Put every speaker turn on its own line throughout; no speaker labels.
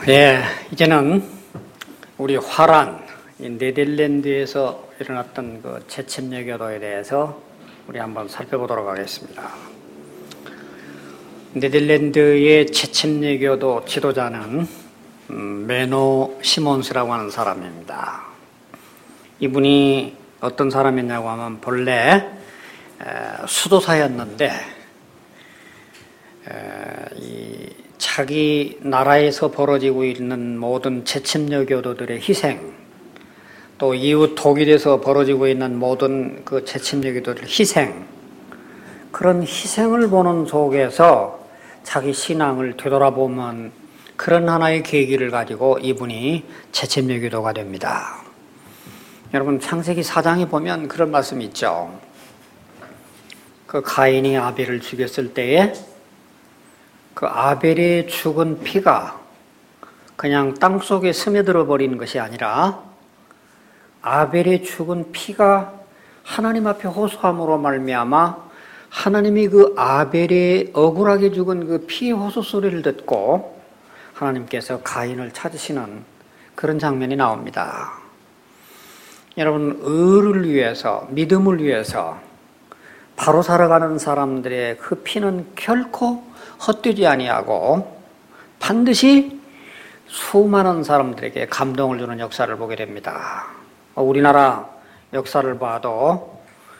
이제는 우리 화란, 네덜란드에서 일어났던 그 채침여교도에 대해서 우리 한번 살펴보도록 하겠습니다. 네덜란드의 채침여교도 지도자는 메노 시몬스라고 하는 사람입니다. 이분이 어떤 사람이냐고 하면 본래 수도사였는데 자기 나라에서 벌어지고 있는 모든 채침여교도들의 희생, 또 이웃 독일에서 벌어지고 있는 모든 그 채침여교도들의 희생, 그런 희생을 보는 속에서 자기 신앙을 되돌아보면 그런 하나의 계기를 가지고 이분이 채침여교도가 됩니다. 여러분, 창세기 4장에 보면 그런 말씀이 있죠. 그 가인이 아벨을 죽였을 때에 그 아벨의 죽은 피가 그냥 땅속에 스며들어 버리는 것이 아니라 아벨의 죽은 피가 하나님 앞에 호소함으로 말미암아 하나님이 그 아벨의 억울하게 죽은 그 피의 호소 소리를 듣고 하나님께서 가인을 찾으시는 그런 장면이 나옵니다. 여러분, 의를 위해서, 믿음을 위해서 바로 살아가는 사람들의 그 피는 결코 헛되지 아니하고 반드시 수많은 사람들에게 감동을 주는 역사를 보게 됩니다. 우리나라 역사를 봐도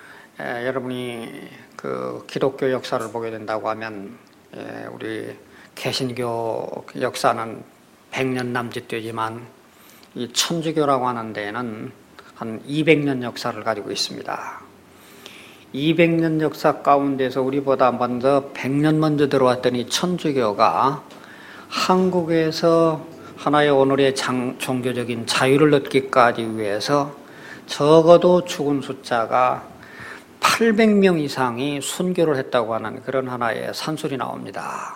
여러분이 그 기독교 역사를 보게 된다고 하면 우리 개신교 역사는 100년 남짓되지만 이 천주교라고 하는 데에는 한 200년 역사를 가지고 있습니다. 200년 역사 가운데서 우리보다 먼저 100년 먼저 들어왔더니 천주교가 한국에서 하나의 오늘의 종교적인 자유를 얻기까지 위해서 적어도 죽은 숫자가 800명 이상이 순교를 했다고 하는 그런 하나의 산술이 나옵니다.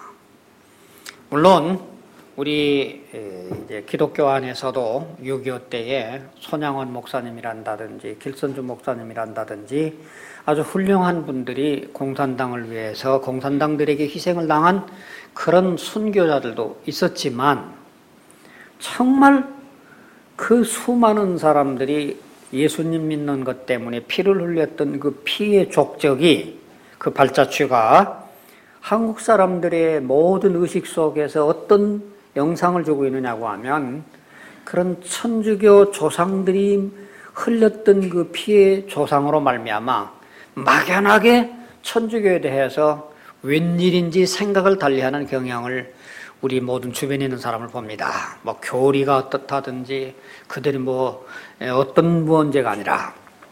물론 우리 이제 기독교 안에서도 6.25 때에 손양원 목사님이란다든지 길선주 목사님이란다든지 아주 훌륭한 분들이 공산당을 위해서 공산당들에게 희생을 당한 그런 순교자들도 있었지만 정말 그 수많은 사람들이 예수님 믿는 것 때문에 피를 흘렸던 그 피의 족적이, 그 발자취가 한국 사람들의 모든 의식 속에서 어떤 영상을 주고 있느냐고 하면 그런 천주교 조상들이 흘렸던 그 피의 조상으로 말미암아 막연하게 천주교에 대해서 웬일인지 생각을 달리하는 경향을 우리 모든 주변에 있는 사람을 봅니다. 뭐 교리가 어떻다든지 그들이 뭐 어떤 문제가 아니라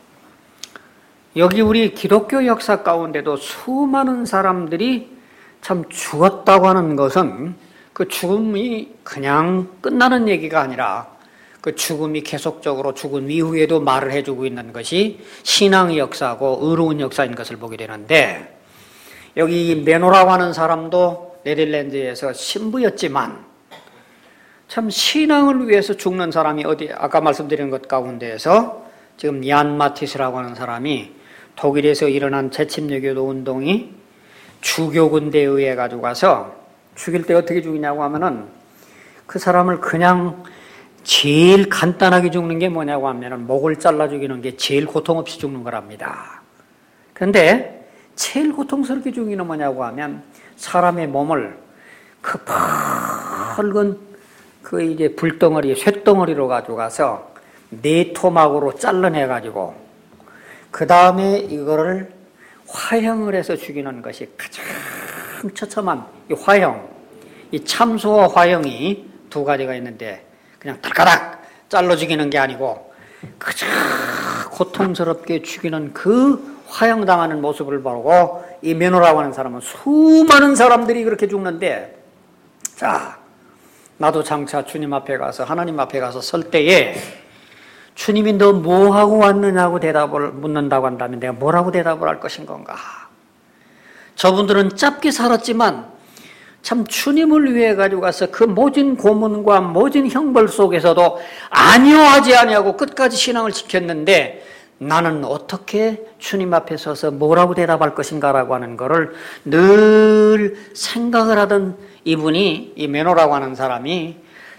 여기 우리 기독교 역사 가운데도 수많은 사람들이 참 죽었다고 하는 것은 그 죽음이 그냥 끝나는 얘기가 아니라 그 죽음이 계속적으로 죽은 이후에도 말을 해주고 있는 것이 신앙의 역사고 의로운 역사인 것을 보게 되는데, 여기 메노라고 하는 사람도 네덜란드에서 신부였지만 참 신앙을 위해서 죽는 사람이 아까 말씀드린 것 가운데에서 지금 얀 마티스라고 하는 사람이 독일에서 일어난 채침여교도 운동이 주교군대에 의해 가지고 가서 죽일 때 어떻게 죽이냐고 하면은 그 사람을 그냥 제일 간단하게 죽는 게 뭐냐고 하면은 목을 잘라 죽이는 게 제일 고통 없이 죽는 거랍니다. 그런데 제일 고통스럽게 죽이는 뭐냐고 하면 사람의 몸을 그 붉은 그 이제 불덩어리, 쇳덩어리로 가지고 가서 네 토막으로 잘라내 가지고 그 다음에 이거를 화형을 해서 죽이는 것이 가장 처참한 이 화형, 이 참소와 화형이 두 가지가 있는데 그냥 달가닥 잘라 죽이는 게 아니고 가장 고통스럽게 죽이는 그 화형당하는 모습을 보고 이 메노라고 하는 사람은 수많은 사람들이 그렇게 죽는데, 자, 나도 장차 주님 앞에 가서 하나님 앞에 가서 설 때에 주님이 너 뭐하고 왔느냐고 대답을 묻는다고 한다면 내가 뭐라고 대답을 할 것인 건가? 저분들은 짧게 살았지만 참 주님을 위해 가지고 가서 그 모진 고문과 모진 형벌 속에서도 아니요 하지 아니하고 끝까지 신앙을 지켰는데 나는 어떻게 주님 앞에 서서 뭐라고 대답할 것인가라고 하는 것을 늘 생각을 하던 이분이, 이 메노라고 하는 사람이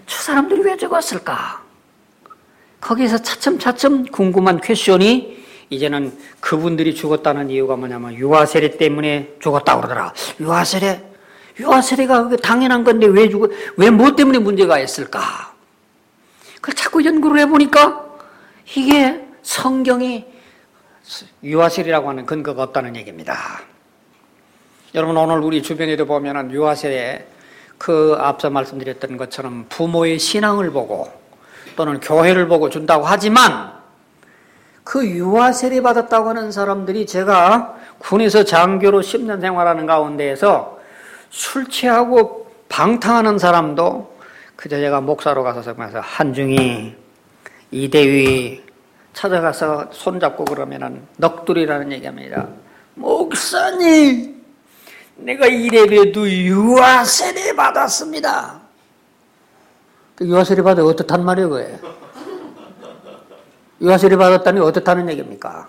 저 사람들이 왜 죽었을까? 거기서 차츰차츰 궁금한 퀘스천이 이제는 그분들이 죽었다는 이유가 뭐냐면 유아세례 때문에 죽었다고 그러더라. 유아세례가 그게 당연한 건데 왜 뭐 때문에 문제가 있을까? 그걸 자꾸 연구를 해보니까 이게 성경이 유아세례라고 하는 근거가 없다는 얘기입니다. 여러분 오늘 우리 주변에도 보면은 유아세례 그 앞서 말씀드렸던 것처럼 부모의 신앙을 보고 또는 교회를 보고 준다고 하지만 그 유아세례 받았다고 하는 사람들이 제가 군에서 장교로 10년 생활하는 가운데에서 술 취하고 방탕하는 사람도 그저 제가 목사로 가서 설명해서 한중이 이대위 찾아가서 손잡고 그러면은 넋두리라는 얘기합니다. 목사님, 내가 이래봬도 유아세례 받았습니다. 유아세례 받아 어떻단 말이에요, 그게? 유아세례 받았다니 어떻다는 얘기입니까?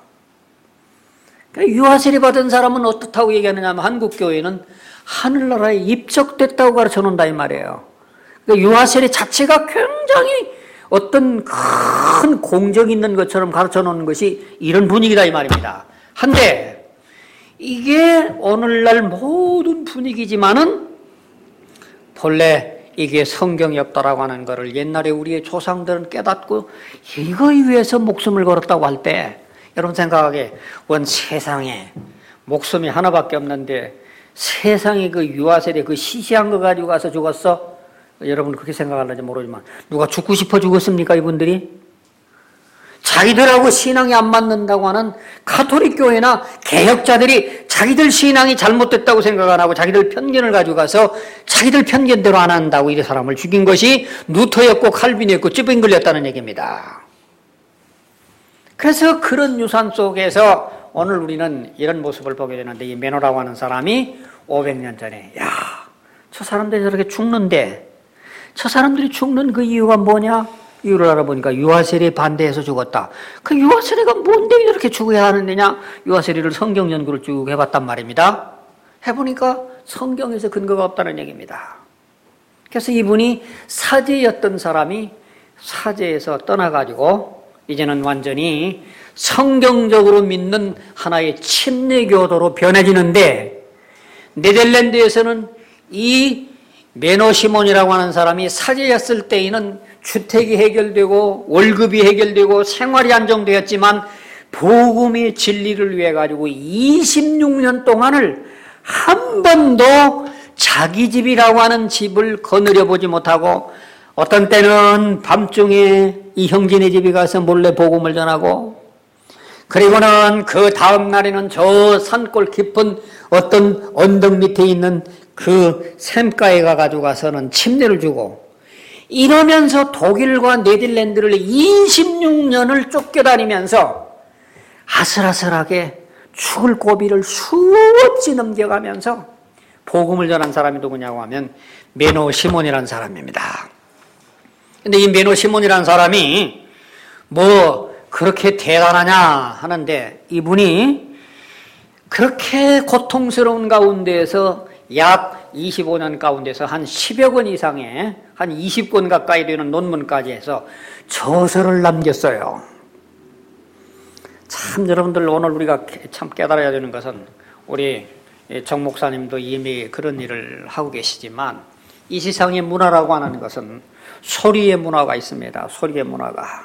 유아세례 받은 사람은 어떻다고 얘기하느냐 하면 한국교회는 하늘나라에 입적됐다고 가르쳐 놓는다 이 말이에요. 그러니까 유아세례 자체가 굉장히 어떤 큰 공적 있는 것처럼 가르쳐 놓는 것이 이런 분위기다 이 말입니다. 한데 이게 오늘날 모든 분위기지만은 본래 이게 성경이 없다라고 하는 것을 옛날에 우리의 조상들은 깨닫고 이거에 위해서 목숨을 걸었다고 할 때 여러분 생각하기에 원 세상에 목숨이 하나밖에 없는데 세상에 그 유아세례 그 시시한 거 가지고 가서 죽었어? 여러분 그렇게 생각하는지 모르지만 누가 죽고 싶어 죽었습니까 이분들이? 자기들하고 신앙이 안 맞는다고 하는 가톨릭 교회나 개혁자들이 자기들 신앙이 잘못됐다고 생각 안 하고 자기들 편견을 가지고 가서 자기들 편견대로 안 한다고 이 사람을 죽인 것이 루터였고 칼빈이었고 찌빙글렸다는 얘기입니다. 그래서 그런 유산 속에서 오늘 우리는 이런 모습을 보게 되는데 이 메노라고 하는 사람이 500년 전에 저 사람들이 저렇게 죽는데 저 사람들이 죽는 그 이유가 뭐냐? 이유를 알아보니까 유아세례 반대해서 죽었다. 그 유아세례가 뭔데 이렇게 죽어야 하는 데냐? 유아세례를 성경 연구를 쭉 해봤단 말입니다. 해보니까 성경에서 근거가 없다는 얘기입니다. 그래서 이분이 사제였던 사람이 사제에서 떠나가지고 이제는 완전히 성경적으로 믿는 하나의 침례교도로 변해지는데 네덜란드에서는 이 메노 시몬이라고 하는 사람이 사제였을 때에는 주택이 해결되고 월급이 해결되고 생활이 안정되었지만 복음의 진리를 위해 가지고 26년 동안을 한 번도 자기 집이라고 하는 집을 거느려 보지 못하고 어떤 때는 밤중에 이 형제네 집에 가서 몰래 복음을 전하고 그리고는 그 다음 날에는 저 산골 깊은 어떤 언덕 밑에 있는 그 샘가에 가가지고 가서는 침례를 주고 이러면서 독일과 네덜란드를 26년을 쫓겨다니면서 아슬아슬하게 죽을 고비를 수없이 넘겨가면서 복음을 전한 사람이 누구냐고 하면 메노 시몬이라는 사람입니다. 근데 이 메노 시몬이라는 사람이 뭐 그렇게 대단하냐 하는데 이분이 그렇게 고통스러운 가운데에서 약 25년 가운데서 한 10여 권 이상의 한 20권 가까이 되는 논문까지 해서 저서를 남겼어요. 참 여러분들 오늘 우리가 참 깨달아야 되는 것은 우리 정 목사님도 이미 그런 일을 하고 계시지만 이 세상의 문화라고 하는 것은 소리의 문화가 있습니다. 소리의 문화가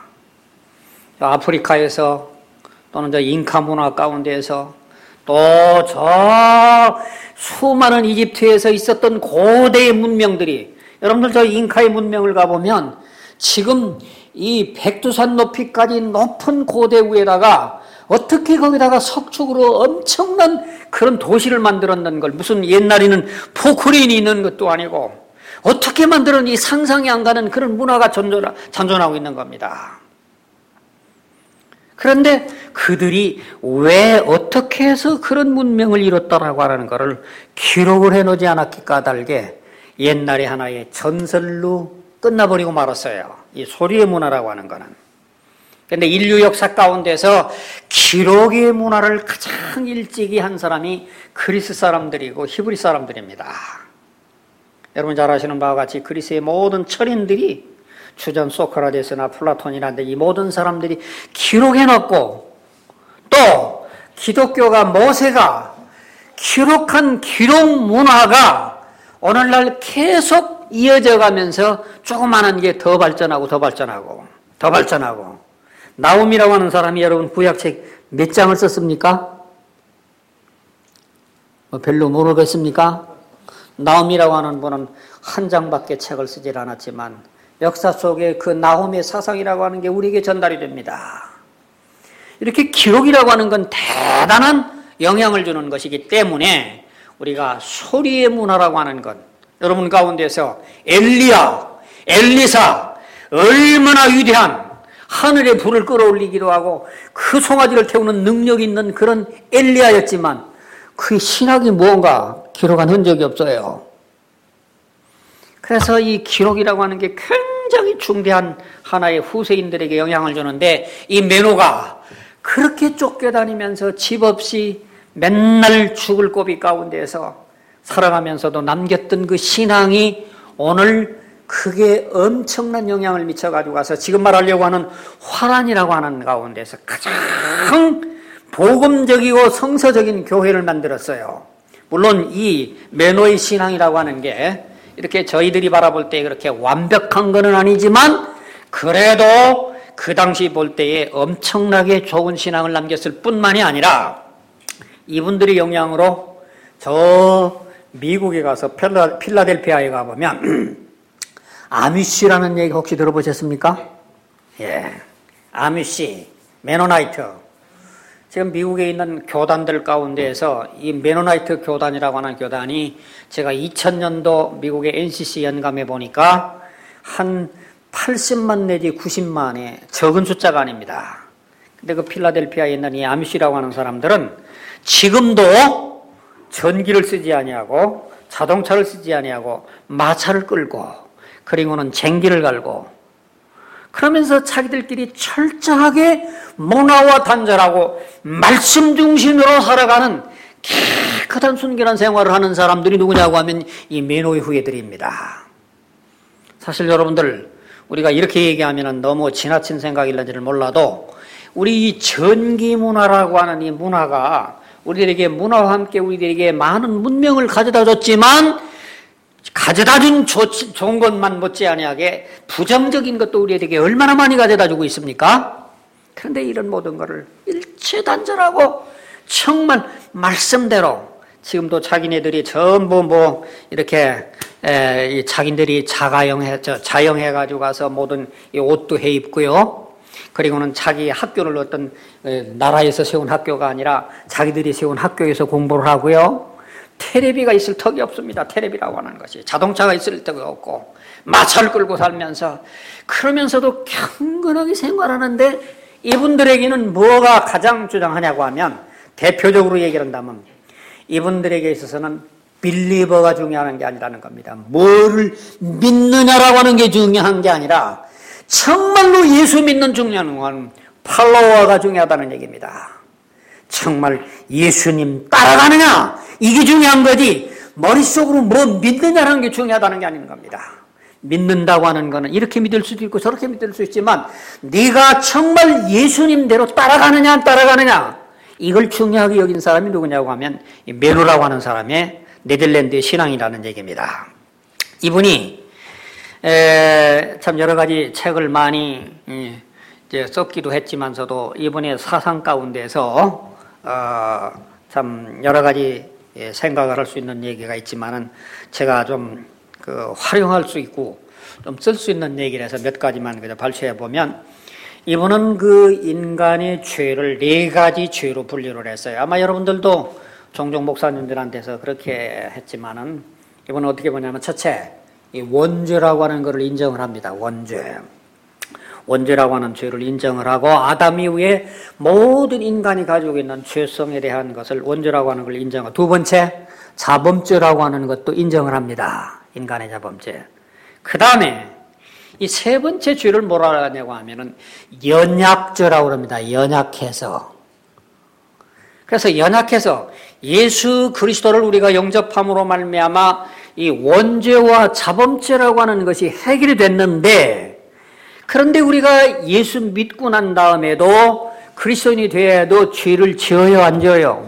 아프리카에서 또는 저 잉카 문화 가운데에서 또 저 수많은 이집트에서 있었던 고대의 문명들이 여러분들 저 잉카의 문명을 가보면 지금 이 백두산 높이까지 높은 고대 위에다가 어떻게 거기다가 석축으로 엄청난 그런 도시를 만들었는 걸 무슨 옛날에는 포크레인이 있는 것도 아니고 어떻게 만들었는지 상상이 안 가는 그런 문화가 잔존하고 있는 겁니다. 그런데 그들이 왜 어떻게 해서 그런 문명을 이뤘다라고 하는 것을 기록을 해놓지 않았기 까닭에 옛날에 하나의 전설로 끝나버리고 말았어요. 이 소리의 문화라고 하는 거는. 그런데 인류 역사 가운데서 기록의 문화를 가장 일찍이 한 사람이 그리스 사람들이고 히브리 사람들입니다. 여러분 잘 아시는 바와 같이 그리스의 모든 철인들이 주전 소크라테스나 플라톤이라든지 이 모든 사람들이 기록해놓고 또 기독교가 모세가 기록한 기록 문화가 오늘날 계속 이어져 가면서 조그마한 게 더 발전하고 더 발전하고 더 발전하고 나홈이라고 하는 사람이 여러분 구약책 몇 장을 썼습니까? 별로 모르겠습니까? 나홈이라고 하는 분은 한 장밖에 책을 쓰질 않았지만 역사 속에 그 나홈의 사상이라고 하는 게 우리에게 전달이 됩니다. 이렇게 기록이라고 하는 건 대단한 영향을 주는 것이기 때문에 우리가 소리의 문화라고 하는 것, 여러분 가운데서 엘리야, 엘리사 얼마나 위대한 하늘의 불을 끌어올리기도 하고 그 송아지를 태우는 능력이 있는 그런 엘리야였지만 그 신학이 무언가 기록한 흔적이 없어요. 그래서 이 기록이라고 하는 게 굉장히 중대한 하나의 후세인들에게 영향을 주는데 이 메노가 그렇게 쫓겨다니면서 집 없이 맨날 죽을 고비 가운데에서 살아가면서도 남겼던 그 신앙이 오늘 그게 엄청난 영향을 미쳐가지고 가서 지금 말하려고 하는 화란이라고 하는 가운데서 가장 복음적이고 성서적인 교회를 만들었어요. 물론 이 메노의 신앙이라고 하는 게 이렇게 저희들이 바라볼 때 그렇게 완벽한 건 아니지만 그래도 그 당시 볼 때에 엄청나게 좋은 신앙을 남겼을 뿐만이 아니라 이분들의 영향으로 저 미국에 가서 필라델피아에 가보면 아미시라는 얘기 혹시 들어보셨습니까? 예, 아미시, 메노나이트. 지금 미국에 있는 교단들 가운데에서 이 메노나이트 교단이라고 하는 교단이 제가 2000년도 미국의 NCC 연감해 보니까 한 80만 내지 90만의 적은 숫자가 아닙니다. 근데 그 필라델피아에 있는 이 아미시라고 하는 사람들은 지금도 전기를 쓰지 아니하고 자동차를 쓰지 아니하고 마차를 끌고 그리고는 쟁기를 갈고 그러면서 자기들끼리 철저하게 문화와 단절하고 말씀 중심으로 살아가는 깨끗한 순결한 생활을 하는 사람들이 누구냐고 하면 이 메노의 후예들입니다. 사실 여러분들 우리가 이렇게 얘기하면 너무 지나친 생각일는지를 몰라도 우리 이 전기 문화라고 하는 이 문화가 우리들에게 문화와 함께 우리들에게 많은 문명을 가져다 줬지만 가져다 준 좋은 것만 못지 아니하게 부정적인 것도 우리에게 얼마나 많이 가져다 주고 있습니까? 그런데 이런 모든 것을 일체단절하고 정말 말씀대로 지금도 자기네들이 전부 이렇게 자기들이 자영해가지고 가서 모든 이 옷도 해 입고요. 그리고는 자기 학교를 어떤 나라에서 세운 학교가 아니라 자기들이 세운 학교에서 공부를 하고요. 테레비가 있을 턱이 없습니다. 테레비라고 하는 것이. 자동차가 있을 턱이 없고 마차를 끌고 살면서 그러면서도 경건하게 생활하는데 이분들에게는 뭐가 가장 주장하냐고 하면 대표적으로 얘기를 한다면 이분들에게 있어서는 빌리버가 중요한 게 아니라는 겁니다. 뭐를 믿느냐라고 하는 게 중요한 게 아니라 정말로 예수 믿는 중요한 건 팔로워가 중요하다는 얘기입니다. 정말 예수님 따라가느냐 이게 중요한 거지 머릿속으로 뭐 믿느냐라는 게 중요하다는 게 아닌 겁니다. 믿는다고 하는 거는 이렇게 믿을 수도 있고 저렇게 믿을 수 있지만 네가 정말 예수님대로 따라가느냐 안 따라가느냐 이걸 중요하게 여긴 사람이 누구냐고 하면 메노라고 하는 사람의 네덜란드의 신앙이라는 얘기입니다. 이분이 참 여러 가지 책을 많이 이제 썼기도 했지만서도 이분의 사상 가운데서 참 여러 가지 생각을 할 수 있는 얘기가 있지만은 제가 좀 활용할 수 있고 좀 쓸 수 있는 얘기라서 몇 가지만 그냥 발췌해 보면 이분은 그 인간의 죄를 4가지 죄로 분류를 했어요. 아마 여러분들도 종종 목사님들한테서 그렇게 했지만은 이분은 어떻게 보냐면 첫째 이 원죄라고 하는 것을 인정을 합니다. 원죄라고 하는 죄를 인정을 하고 아담 이후에 모든 인간이 가지고 있는 죄성에 대한 것을 원죄라고 하는 걸 인정하고 두 번째 자범죄라고 하는 것도 인정을 합니다. 인간의 자범죄. 그 다음에 이 세 번째 죄를 뭐라 하냐고 하면은 연약죄라고 합니다. 연약해서. 그래서 연약해서 예수 그리스도를 우리가 영접함으로 말미암아 이 원죄와 자범죄라고 하는 것이 해결이 됐는데, 그런데 우리가 예수 믿고 난 다음에도 그리스도인이 되어도 죄를 지어요, 안 지어요?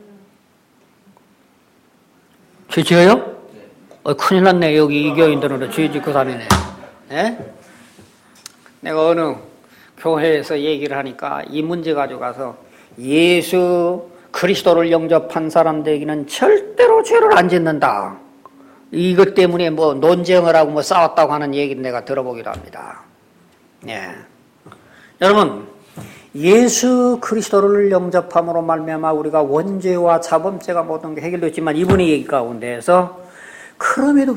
죄 지어요? 큰일 났네. 여기 이 교인들은 죄 짓고 다니네. 네? 내가 어느 교회에서 얘기를 하니까 이 문제 가지고 가서 예수 그리스도를 영접한 사람들에게는 절대로 죄를 안 짓는다. 이것 때문에 뭐 논쟁을 하고 뭐 싸웠다고 하는 얘기를 내가 들어보기도 합니다. 네. 여러분, 예수 그리스도를 영접함으로 말미암아 우리가 원죄와 자범죄가 모든 게 해결됐지만 이분의 얘기 가운데에서 그럼에도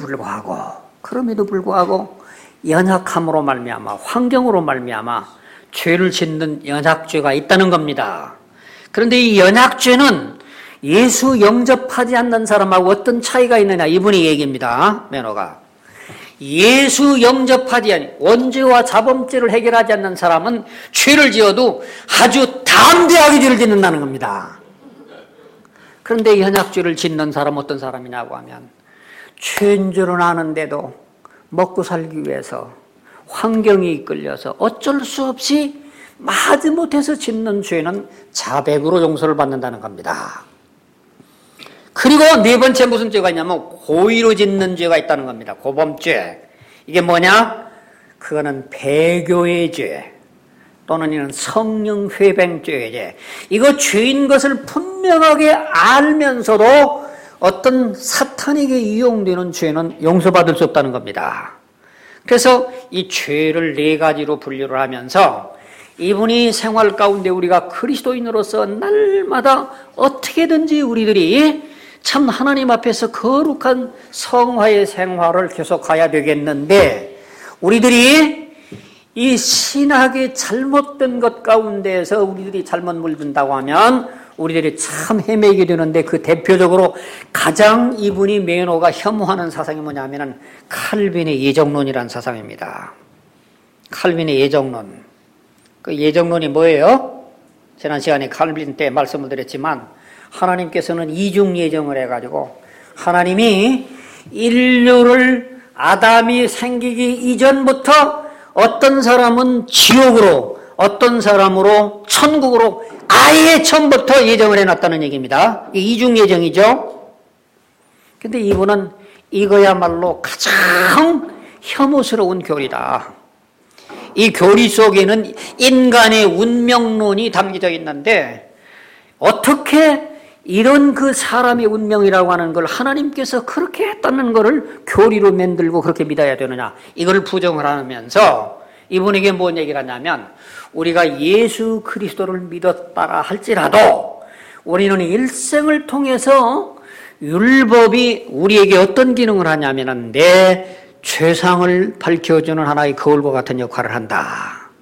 불구하고 연약함으로 말미암아 환경으로 말미암아 죄를 짓는 연약죄가 있다는 겁니다. 그런데 이 연약죄는 예수 영접하지 않는 사람하고 어떤 차이가 있느냐, 이분의 얘기입니다. 매너가 예수 영접하지 않는 원죄와 자범죄를 해결하지 않는 사람은 죄를 지어도 아주 담대하게 죄를 짓는다는 겁니다. 그런데 연약죄를 짓는 사람 어떤 사람이냐고 하면 죄인 줄은 아는데도 먹고 살기 위해서 환경이 이끌려서 어쩔 수 없이 마지못해서 짓는 죄는 자백으로 용서를 받는다는 겁니다. 그리고 네 번째 무슨 죄가 있냐면 고의로 짓는 죄가 있다는 겁니다. 고범죄. 이게 뭐냐? 그거는 배교의 죄 또는 이는 성령회뱅죄의 죄. 이거 죄인 것을 분명하게 알면서도 어떤 사탄에게 이용되는 죄는 용서받을 수 없다는 겁니다. 그래서 이 죄를 네 가지로 분류를 하면서 이분이 생활 가운데 우리가 그리스도인으로서 날마다 어떻게든지 우리들이 참 하나님 앞에서 거룩한 성화의 생활을 계속해야 되겠는데, 우리들이 이 신학의 잘못된 것 가운데에서 우리들이 잘못 물든다고 하면 우리들이 참 헤매게 되는데, 그 대표적으로 가장 이분이 매너가 혐오하는 사상이 뭐냐면은 칼빈의 예정론이라는 사상입니다. 칼빈의 예정론. 그 예정론이 뭐예요? 지난 시간에 칼빈 때 말씀을 드렸지만 하나님께서는 이중 예정을 해가지고 하나님이 인류를 아담이 생기기 이전부터 어떤 사람은 지옥으로 어떤 사람으로 천국으로 아예 처음부터 예정을 해놨다는 얘기입니다. 이중 예정이죠. 근데 이분은 이거야말로 가장 혐오스러운 교리다. 이 교리 속에는 인간의 운명론이 담겨져 있는데 어떻게 이런 그 사람의 운명이라고 하는 걸 하나님께서 그렇게 했다는 것을 교리로 만들고 그렇게 믿어야 되느냐, 이걸 부정을 하면서 이분에게 뭔 얘기를 하냐면, 우리가 예수 그리스도를 믿었다라 할지라도 우리는 일생을 통해서 율법이 우리에게 어떤 기능을 하냐면은 내 죄상을 밝혀주는 하나의 거울과 같은 역할을 한다.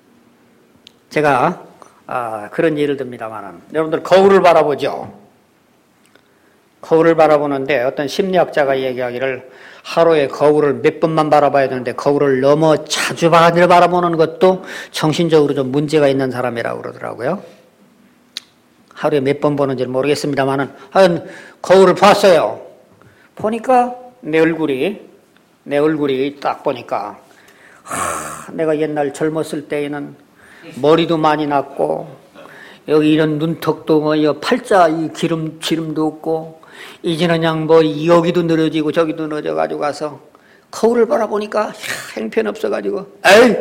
제가 그런 예를 듭니다만, 여러분들 거울을 바라보죠. 거울을 바라보는데 어떤 심리학자가 얘기하기를 하루에 거울을 몇 번만 바라봐야 되는데 거울을 너무 자주 바라보는 것도 정신적으로 좀 문제가 있는 사람이라고 그러더라고요. 하루에 몇 번 보는지 모르겠습니다만 하여튼 거울을 봤어요. 보니까 내 얼굴이 딱 보니까 내가 옛날 젊었을 때에는 머리도 많이 났고 여기 이런 눈턱도 뭐 팔자 이 기름도 없고 이제는 그냥 뭐 여기도 늘어지고 저기도 늘어져가지고 가서 거울을 바라보니까 형편없어가지고 에이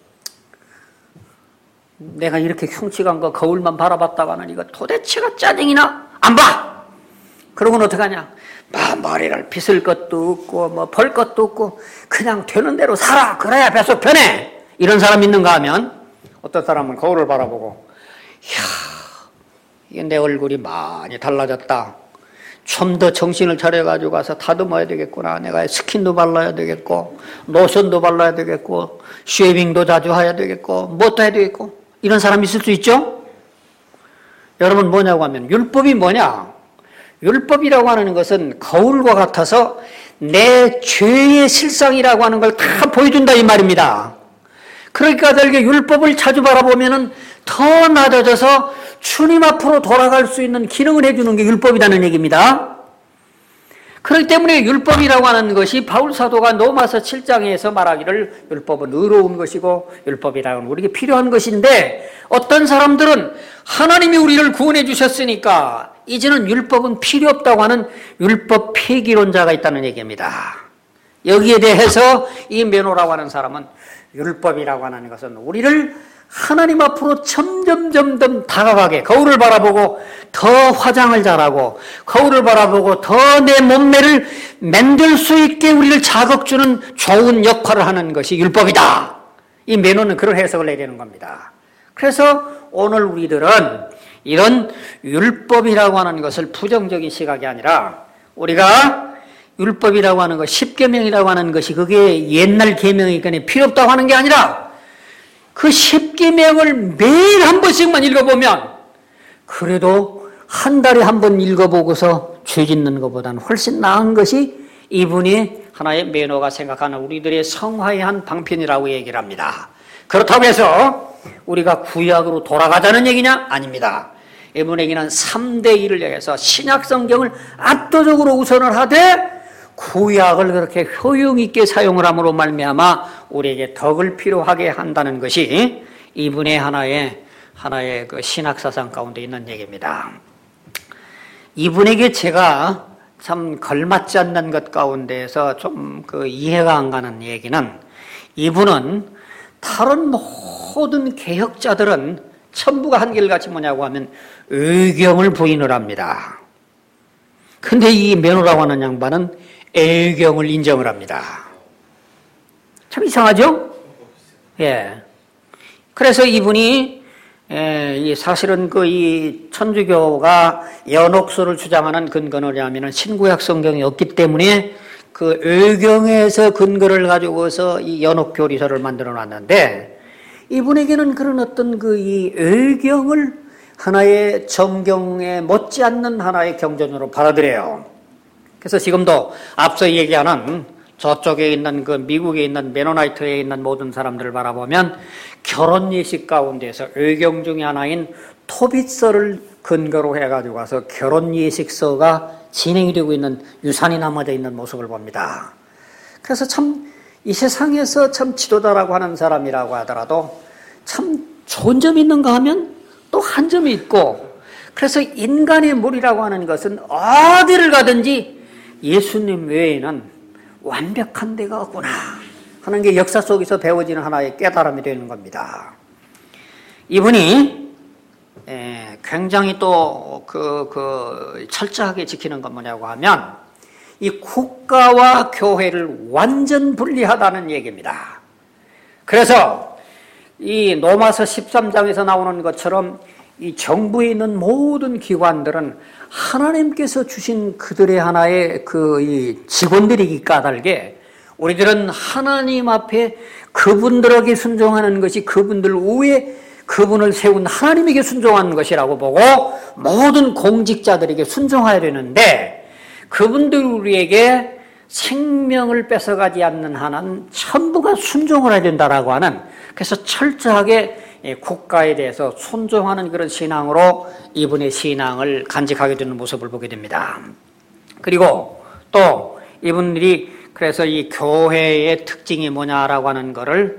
내가 이렇게 흉측한 거 거울만 바라봤다가는 이거 도대체가 짜증이나 안 봐. 그러고는 어떡하냐, 머리를 빗을 것도 없고 뭐 벌 것도 없고 그냥 되는 대로 살아. 그래야 뱃속 편해. 이런 사람 있는가 하면 어떤 사람은 거울을 바라보고 이게 내 얼굴이 많이 달라졌다. 좀 더 정신을 차려가지고 가서 다듬어야 되겠구나. 내가 스킨도 발라야 되겠고 로션도 발라야 되겠고 쉐이빙도 자주 해야 되겠고 뭣도 해야 되겠고 이런 사람이 있을 수 있죠. 여러분 뭐냐고 하면 율법이 뭐냐. 율법이라고 하는 것은 거울과 같아서 내 죄의 실상이라고 하는 걸 다 보여준다 이 말입니다. 그러니까 저렇게 율법을 자주 바라보면은 더 낮아져서 주님 앞으로 돌아갈 수 있는 기능을 해주는 게 율법이라는 얘기입니다. 그렇기 때문에 율법이라고 하는 것이 바울 사도가 로마서 7장에서 말하기를 율법은 의로운 것이고 율법이라는 건 우리에게 필요한 것인데, 어떤 사람들은 하나님이 우리를 구원해 주셨으니까 이제는 율법은 필요 없다고 하는 율법 폐기론자가 있다는 얘기입니다. 여기에 대해서 이 메노라고 하는 사람은 율법이라고 하는 것은 우리를 하나님 앞으로 점점 다가가게, 거울을 바라보고 더 화장을 잘하고 거울을 바라보고 더 내 몸매를 만들 수 있게 우리를 자극 주는 좋은 역할을 하는 것이 율법이다. 이 메노는 그런 해석을 내리는 겁니다. 그래서 오늘 우리들은 이런 율법이라고 하는 것을 부정적인 시각이 아니라, 우리가 율법이라고 하는 것, 십계명이라고 하는 것이 그게 옛날 계명이니까 필요 없다고 하는 게 아니라, 그 십계명을 매일 한 번씩만 읽어보면 그래도 한 달에 한 번 읽어보고서 죄 짓는 것보다는 훨씬 나은 것이 이분이 하나의 매너가 생각하는 우리들의 성화의 한 방편이라고 얘기를 합니다. 그렇다고 해서 우리가 구약으로 돌아가자는 얘기냐? 아닙니다. 이분에게는 3대1을 얘기해서 신약 성경을 압도적으로 우선을 하되 구약을 그렇게 효용 있게 사용을 함으로 말미암아 우리에게 덕을 필요하게 한다는 것이 이분의 하나의 그 신학 사상 가운데 있는 얘기입니다. 이분에게 제가 참 걸맞지 않는 것 가운데에서 좀 그 이해가 안 가는 얘기는, 이분은 다른 모든 개혁자들은 전부가 한결같이 뭐냐고 하면 의경을 부인을 합니다. 근데 이 메노라고 하는 양반은 애경을 인정을 합니다. 참 이상하죠? 예. 그래서 이분이 사실은 이 천주교가 연옥수를 주장하는 근거는 뭐냐면은 신구약 성경이 없기 때문에 그 의경에서 근거를 가지고서 이 연옥교리서를 만들어 놨는데, 이분에게는 그런 어떤 이 의경을 하나의 정경에 못지않는 하나의 경전으로 받아들여요. 그래서 지금도 앞서 얘기하는 저쪽에 있는 그 미국에 있는 메노나이트에 있는 모든 사람들을 바라보면 결혼 예식 가운데서 의경 중에 하나인 토빗서를 근거로 해가지고 와서 결혼 예식서가 진행이 되고 있는, 유산이 남아져 있는 모습을 봅니다. 그래서 참 이 세상에서 참 지도자라고 하는 사람이라고 하더라도 참 좋은 점이 있는가 하면 또 한 점이 있고, 그래서 인간의 물이라고 하는 것은 어디를 가든지 예수님 외에는 완벽한 데가 없구나 하는 게 역사 속에서 배워지는 하나의 깨달음이 되는 겁니다. 이분이 굉장히 또 철저하게 지키는 건 뭐냐고 하면 이 국가와 교회를 완전 분리하다는 얘기입니다. 그래서 이 로마서 13장에서 나오는 것처럼 이 정부에 있는 모든 기관들은 하나님께서 주신 그들의 하나의 이 직원들이기 까닭에 우리들은 하나님 앞에 그분들에게 순종하는 것이 그분들 위에 그분을 세운 하나님에게 순종하는 것이라고 보고 모든 공직자들에게 순종해야 되는데, 그분들 우리에게 생명을 뺏어가지 않는 한은 전부가 순종을 해야 된다라고 하는, 그래서 철저하게 국가에 대해서 순종하는 그런 신앙으로 이분의 신앙을 간직하게 되는 모습을 보게 됩니다. 그리고 또 이분들이 그래서 이 교회의 특징이 뭐냐라고 하는 거를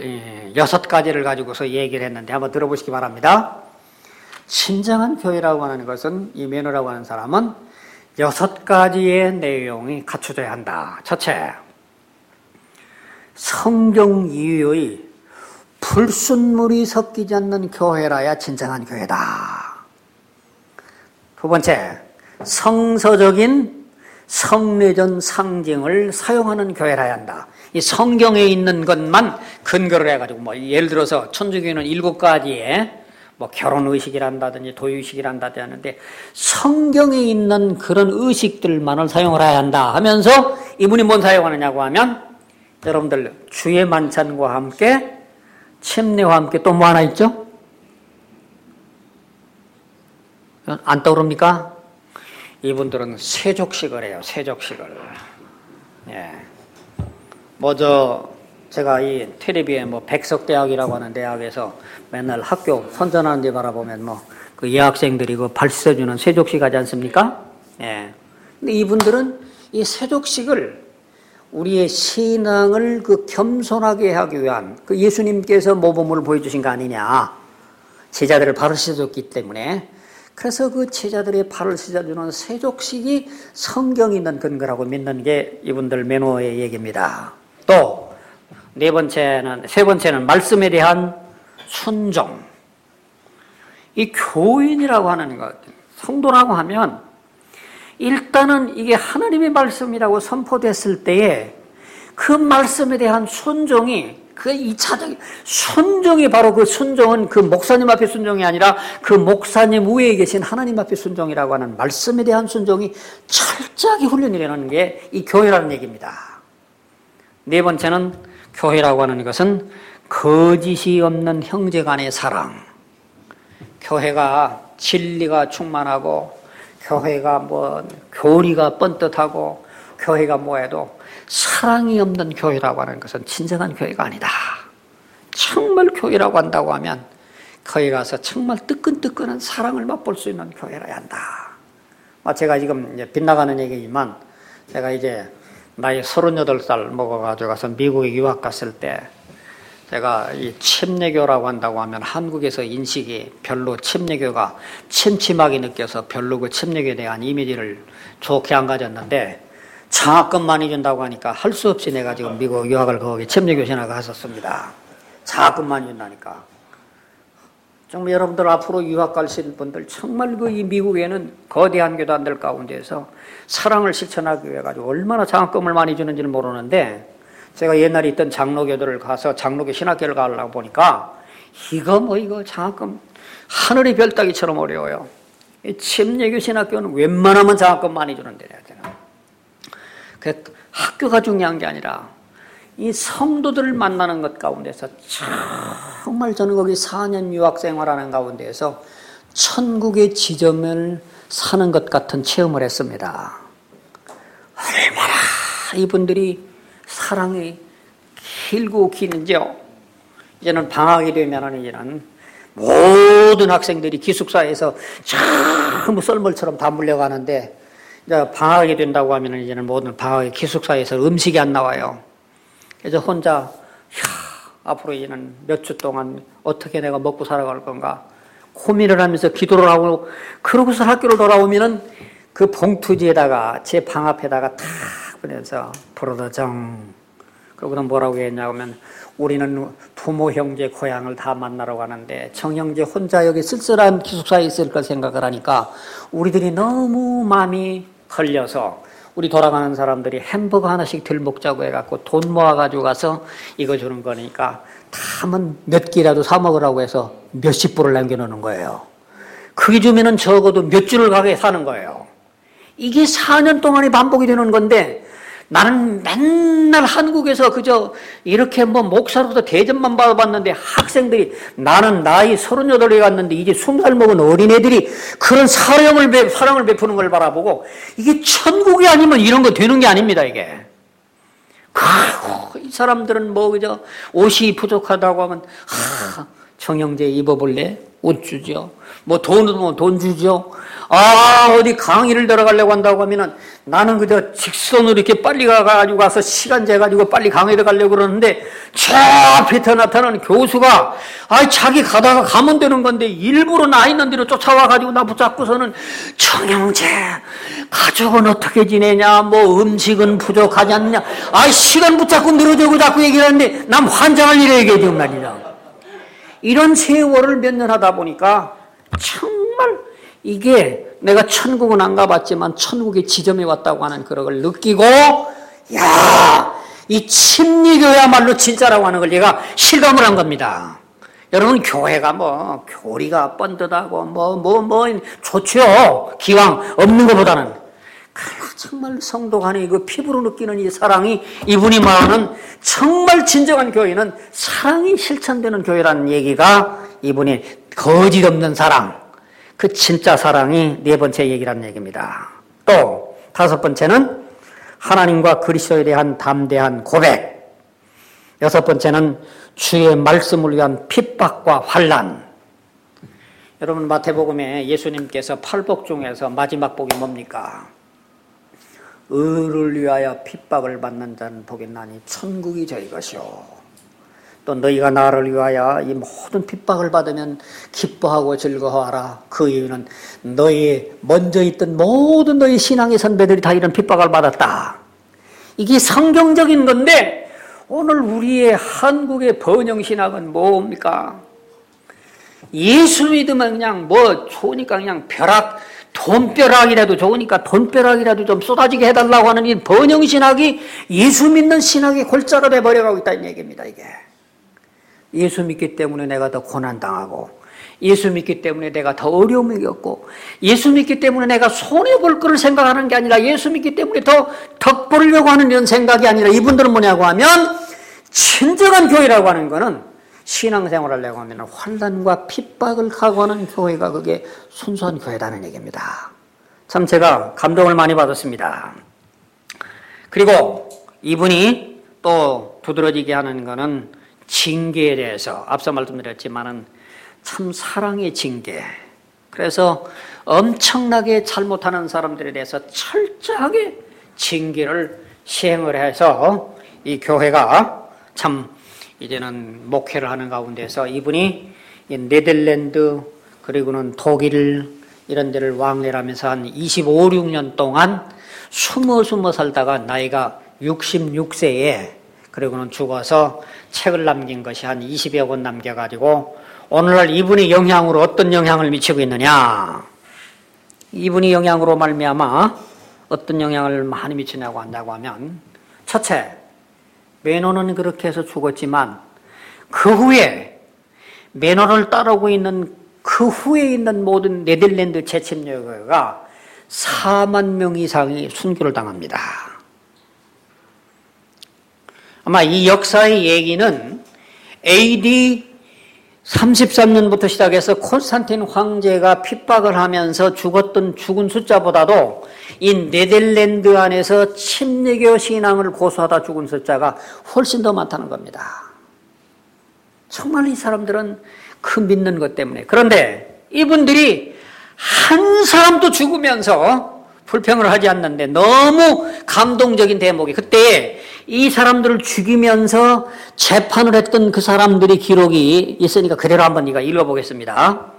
6가지를 가지고서 얘기를 했는데 한번 들어보시기 바랍니다. 신정한 교회라고 하는 것은, 이 메노라고 하는 사람은 6가지의 내용이 갖춰져야 한다. 첫째, 성경 이유의 불순물이 섞이지 않는 교회라야 진정한 교회다. 두 번째, 성서적인 성례전 상징을 사용하는 교회라야 한다. 이 성경에 있는 것만 근거를 해가지고 예를 들어서 천주교는 7가지의 결혼의식이란다든지 도의식이란다든지 하는데 성경에 있는 그런 의식들만을 사용을 해야 한다 하면서 이분이 뭔 사용하느냐고 하면, 여러분들 주의 만찬과 함께 침례와 함께 또 뭐 하나 있죠? 안 떠오릅니까? 이분들은 세족식을 해요. 세족식을. 예. 제가 이 텔레비에 백석대학이라고 하는 대학에서 맨날 학교 선전하는 데 바라보면 그 여학생들이 발표해주는 세족식 하지 않습니까? 예. 근데 이분들은 이 세족식을 우리의 신앙을 그 겸손하게 하기 위한 그 예수님께서 모범을 보여주신 거 아니냐. 제자들을 발을 씻어줬기 때문에. 그래서 그 제자들의 발을 씻어주는 세족식이 성경이 있는 근거라고 믿는 게 이분들 매너의 얘기입니다. 또 세 번째는 말씀에 대한 순종. 이 교인이라고 하는 것, 성도라고 하면 일단은 이게 하나님의 말씀이라고 선포됐을 때에 그 말씀에 대한 순종이 그 2차적인 순종이 바로 그 순종은 그 목사님 앞에 순종이 아니라 그 목사님 위에 계신 하나님 앞에 순종이라고 하는 말씀에 대한 순종이 철저하게 훈련이 되는 게 이 교회라는 얘기입니다. 네 번째는 교회라고 하는 것은 거짓이 없는 형제 간의 사랑. 교회가 진리가 충만하고 교회가 교리가 뻔듯하고 교회가 뭐해도 사랑이 없는 교회라고 하는 것은 진정한 교회가 아니다. 정말 교회라고 한다고 하면 거기 가서 정말 뜨끈뜨끈한 사랑을 맛볼 수 있는 교회라야 한다. 제가 지금 빗나가는 얘기지만 제가 이제 나이 38살 먹어가지고 가서 미국에 유학 갔을 때 제가 이 침례교라고 한다고 하면 한국에서 인식이 별로 침례교가 침침하게 느껴서 별로 그 침례교에 대한 이미지를 좋게 안 가졌는데 장학금 많이 준다고 하니까 할 수 없이 내가 지금 미국 유학을 거기 침례교 신학을 갔었습니다. 장학금 많이 준다니까. 정말 여러분들 앞으로 유학 가실 분들 정말 그 이 미국에는 거대한 교단들 가운데서 사랑을 실천하기 위해 가지고 얼마나 장학금을 많이 주는지는 모르는데 제가 옛날에 있던 장로교들을 가서 장로교 신학교를 가려고 보니까 이거 장학금 하늘의 별 따기처럼 어려워요. 이 침례교 신학교는 웬만하면 장학금 많이 주는데 그 학교가 중요한 게 아니라 이 성도들을 만나는 것 가운데서 정말 저는 거기 4년 유학 생활하는 가운데에서 천국의 지점을 사는 것 같은 체험을 했습니다. 얼마나 이분들이 사랑이 길고 기는지요. 이제는 방학이 되면은 이제는 모든 학생들이 기숙사에서 전부 썰물처럼 다 물려가는데 이제 방학이 된다고 하면은 이제는 모든 방학의 기숙사에서 음식이 안 나와요. 그래서 혼자 앞으로 이제는 몇 주 동안 어떻게 내가 먹고 살아갈 건가 고민을 하면서 기도를 하고 그러고서 학교를 돌아오면은 그 봉투지에다가 제 방 앞에다가 탁 보내서 부르더정 그러고는 뭐라고 했냐면 우리는 부모 형제 고향을 다 만나러 가는데 정형제 혼자 여기 쓸쓸한 기숙사에 있을 걸 생각을 하니까 우리들이 너무 마음이 걸려서 우리 돌아가는 사람들이 햄버거 하나씩 들 먹자고 해갖고 돈 모아가지고 가서 이거 주는 거니까 다만 몇 끼라도 사 먹으라고 해서 몇십 불을 남겨놓는 거예요. 그게 주면은 적어도 몇 주를 가게 사는 거예요. 이게 4년 동안이 반복이 되는 건데 나는 맨날 한국에서 그저 이렇게 목사로서 대접만 받아봤는데 학생들이 나는 나이 38에 갔는데 이제 20살 먹은 어린애들이 그런 사랑을 베푸는 걸 바라보고 이게 천국이 아니면 이런 거 되는 게 아닙니다, 이게. 이 사람들은 그저 옷이 부족하다고 하면 정형제 입어볼래? 옷 주죠. 돈 주죠. 어디 강의를 들어가려고 한다고 하면은 나는 그저 직선으로 이렇게 빨리 가가지고 가서 시간 재가지고 빨리 강의를 가려고 그러는데 저 앞에 나타나는 교수가 자기 가다가 가면 되는 건데 일부러 나 있는 대로 쫓아와가지고 나 붙잡고서는 정형제 가족은 어떻게 지내냐 음식은 부족하지 않냐 시간 붙잡고 늘어지고 자꾸 얘기를 하는데 남 환장할 일에 얘기해 지금 말이죠. 이런 세월을 몇 년 하다 보니까 정말 이게 내가 천국은 안 가봤지만 천국의 지점에 왔다고 하는 그런 걸 느끼고 이 침례교야말로 진짜라고 하는 걸 제가 실감을 한 겁니다. 여러분 교회가 교리가 뻔듯하고 좋죠. 기왕 없는 것보다는. 그러나 정말 성도 간에 그 피부로 느끼는 이 사랑이 이분이 말하는 정말 진정한 교회는 사랑이 실천되는 교회라는 얘기가 이분이 거짓 없는 사랑 그 진짜 사랑이 네 번째 얘기라는 얘기입니다. 또 다섯 번째는 하나님과 그리스도에 대한 담대한 고백. 여섯 번째는 주의 말씀을 위한 핍박과 환난. 여러분 마태복음에 예수님께서 팔복 중에서 마지막 복이 뭡니까? 의를 위하여 핍박을 받는 자는 복이나니 천국이 저희 것이요. 또 너희가 나를 위하여 이 모든 핍박을 받으면 기뻐하고 즐거워하라. 그 이유는 너희 먼저 있던 모든 너희 신앙의 선배들이 다 이런 핍박을 받았다. 이게 성경적인 건데 오늘 우리의 한국의 번영신학은 뭡니까? 예수 믿으면 그냥 뭐 좋으니까 그냥 돈벼락이라도 좋으니까 돈벼락이라도 좀 쏟아지게 해달라고 하는 이 번영신학이 예수 믿는 신학의 골자로 돼버려가고 있다는 얘기입니다. 이게 예수 믿기 때문에 내가 더 고난당하고, 예수 믿기 때문에 내가 더 어려움을 겪고, 예수 믿기 때문에 내가 손해볼 거를 생각하는 게 아니라 예수 믿기 때문에 더 덕보려고 하는 이런 생각이 아니라 이분들은 뭐냐고 하면 진정한 교회라고 하는 거는 신앙생활을 하려고 하면 환난과 핍박을 각오하는 교회가 그게 순수한 교회라는 얘기입니다. 참 제가 감동을 많이 받았습니다. 그리고 이분이 또 두드러지게 하는 거는 징계에 대해서 앞서 말씀드렸지만은 참 사랑의 징계. 그래서 엄청나게 잘못하는 사람들에 대해서 철저하게 징계를 시행을 해서 이 교회가 참 이제는 목회를 하는 가운데서 이분이 네덜란드 그리고는 독일 이런 데를 왕래하면서 한 25, 6년 동안 숨어 살다가 나이가 66세에 그리고는 죽어서 책을 남긴 것이 한 20여 권 남겨가지고 오늘날 이분의 영향으로 어떤 영향을 미치고 있느냐, 이분의 영향으로 말미암아 어떤 영향을 많이 미치냐고 한다고 하면, 첫째, 메노는 그렇게 해서 죽었지만 그 후에 메노를 따르고 있는 그 후에 있는 모든 네덜란드 재침여교회가 4만 명 이상이 순교를 당합니다. 아마 이 역사의 얘기는 AD 33년부터 시작해서 콘스탄틴 황제가 핍박을 하면서 죽은 숫자보다도 이 네덜란드 안에서 침례교 신앙을 고수하다 죽은 숫자가 훨씬 더 많다는 겁니다. 정말 이 사람들은 그 믿는 것 때문에. 그런데 이분들이 한 사람도 죽으면서 불평을 하지 않는데 너무 감동적인 대목이, 그때 이 사람들을 죽이면서 재판을 했던 그 사람들의 기록이 있으니까 그대로 한번 네가 읽어보겠습니다.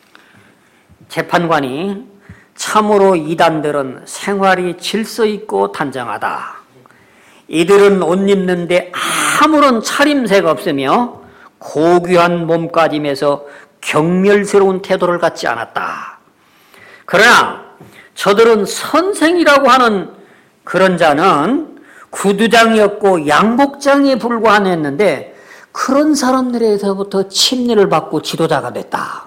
재판관이 참으로 이단들은 생활이 질서 있고 단정하다. 이들은 옷 입는데 아무런 차림새가 없으며 고귀한 몸가짐에서 경멸스러운 태도를 갖지 않았다. 그러나 저들은 선생이라고 하는 그런 자는 구두장이었고 양복장에 불과했는데 그런 사람들에서부터 침례를 받고 지도자가 됐다.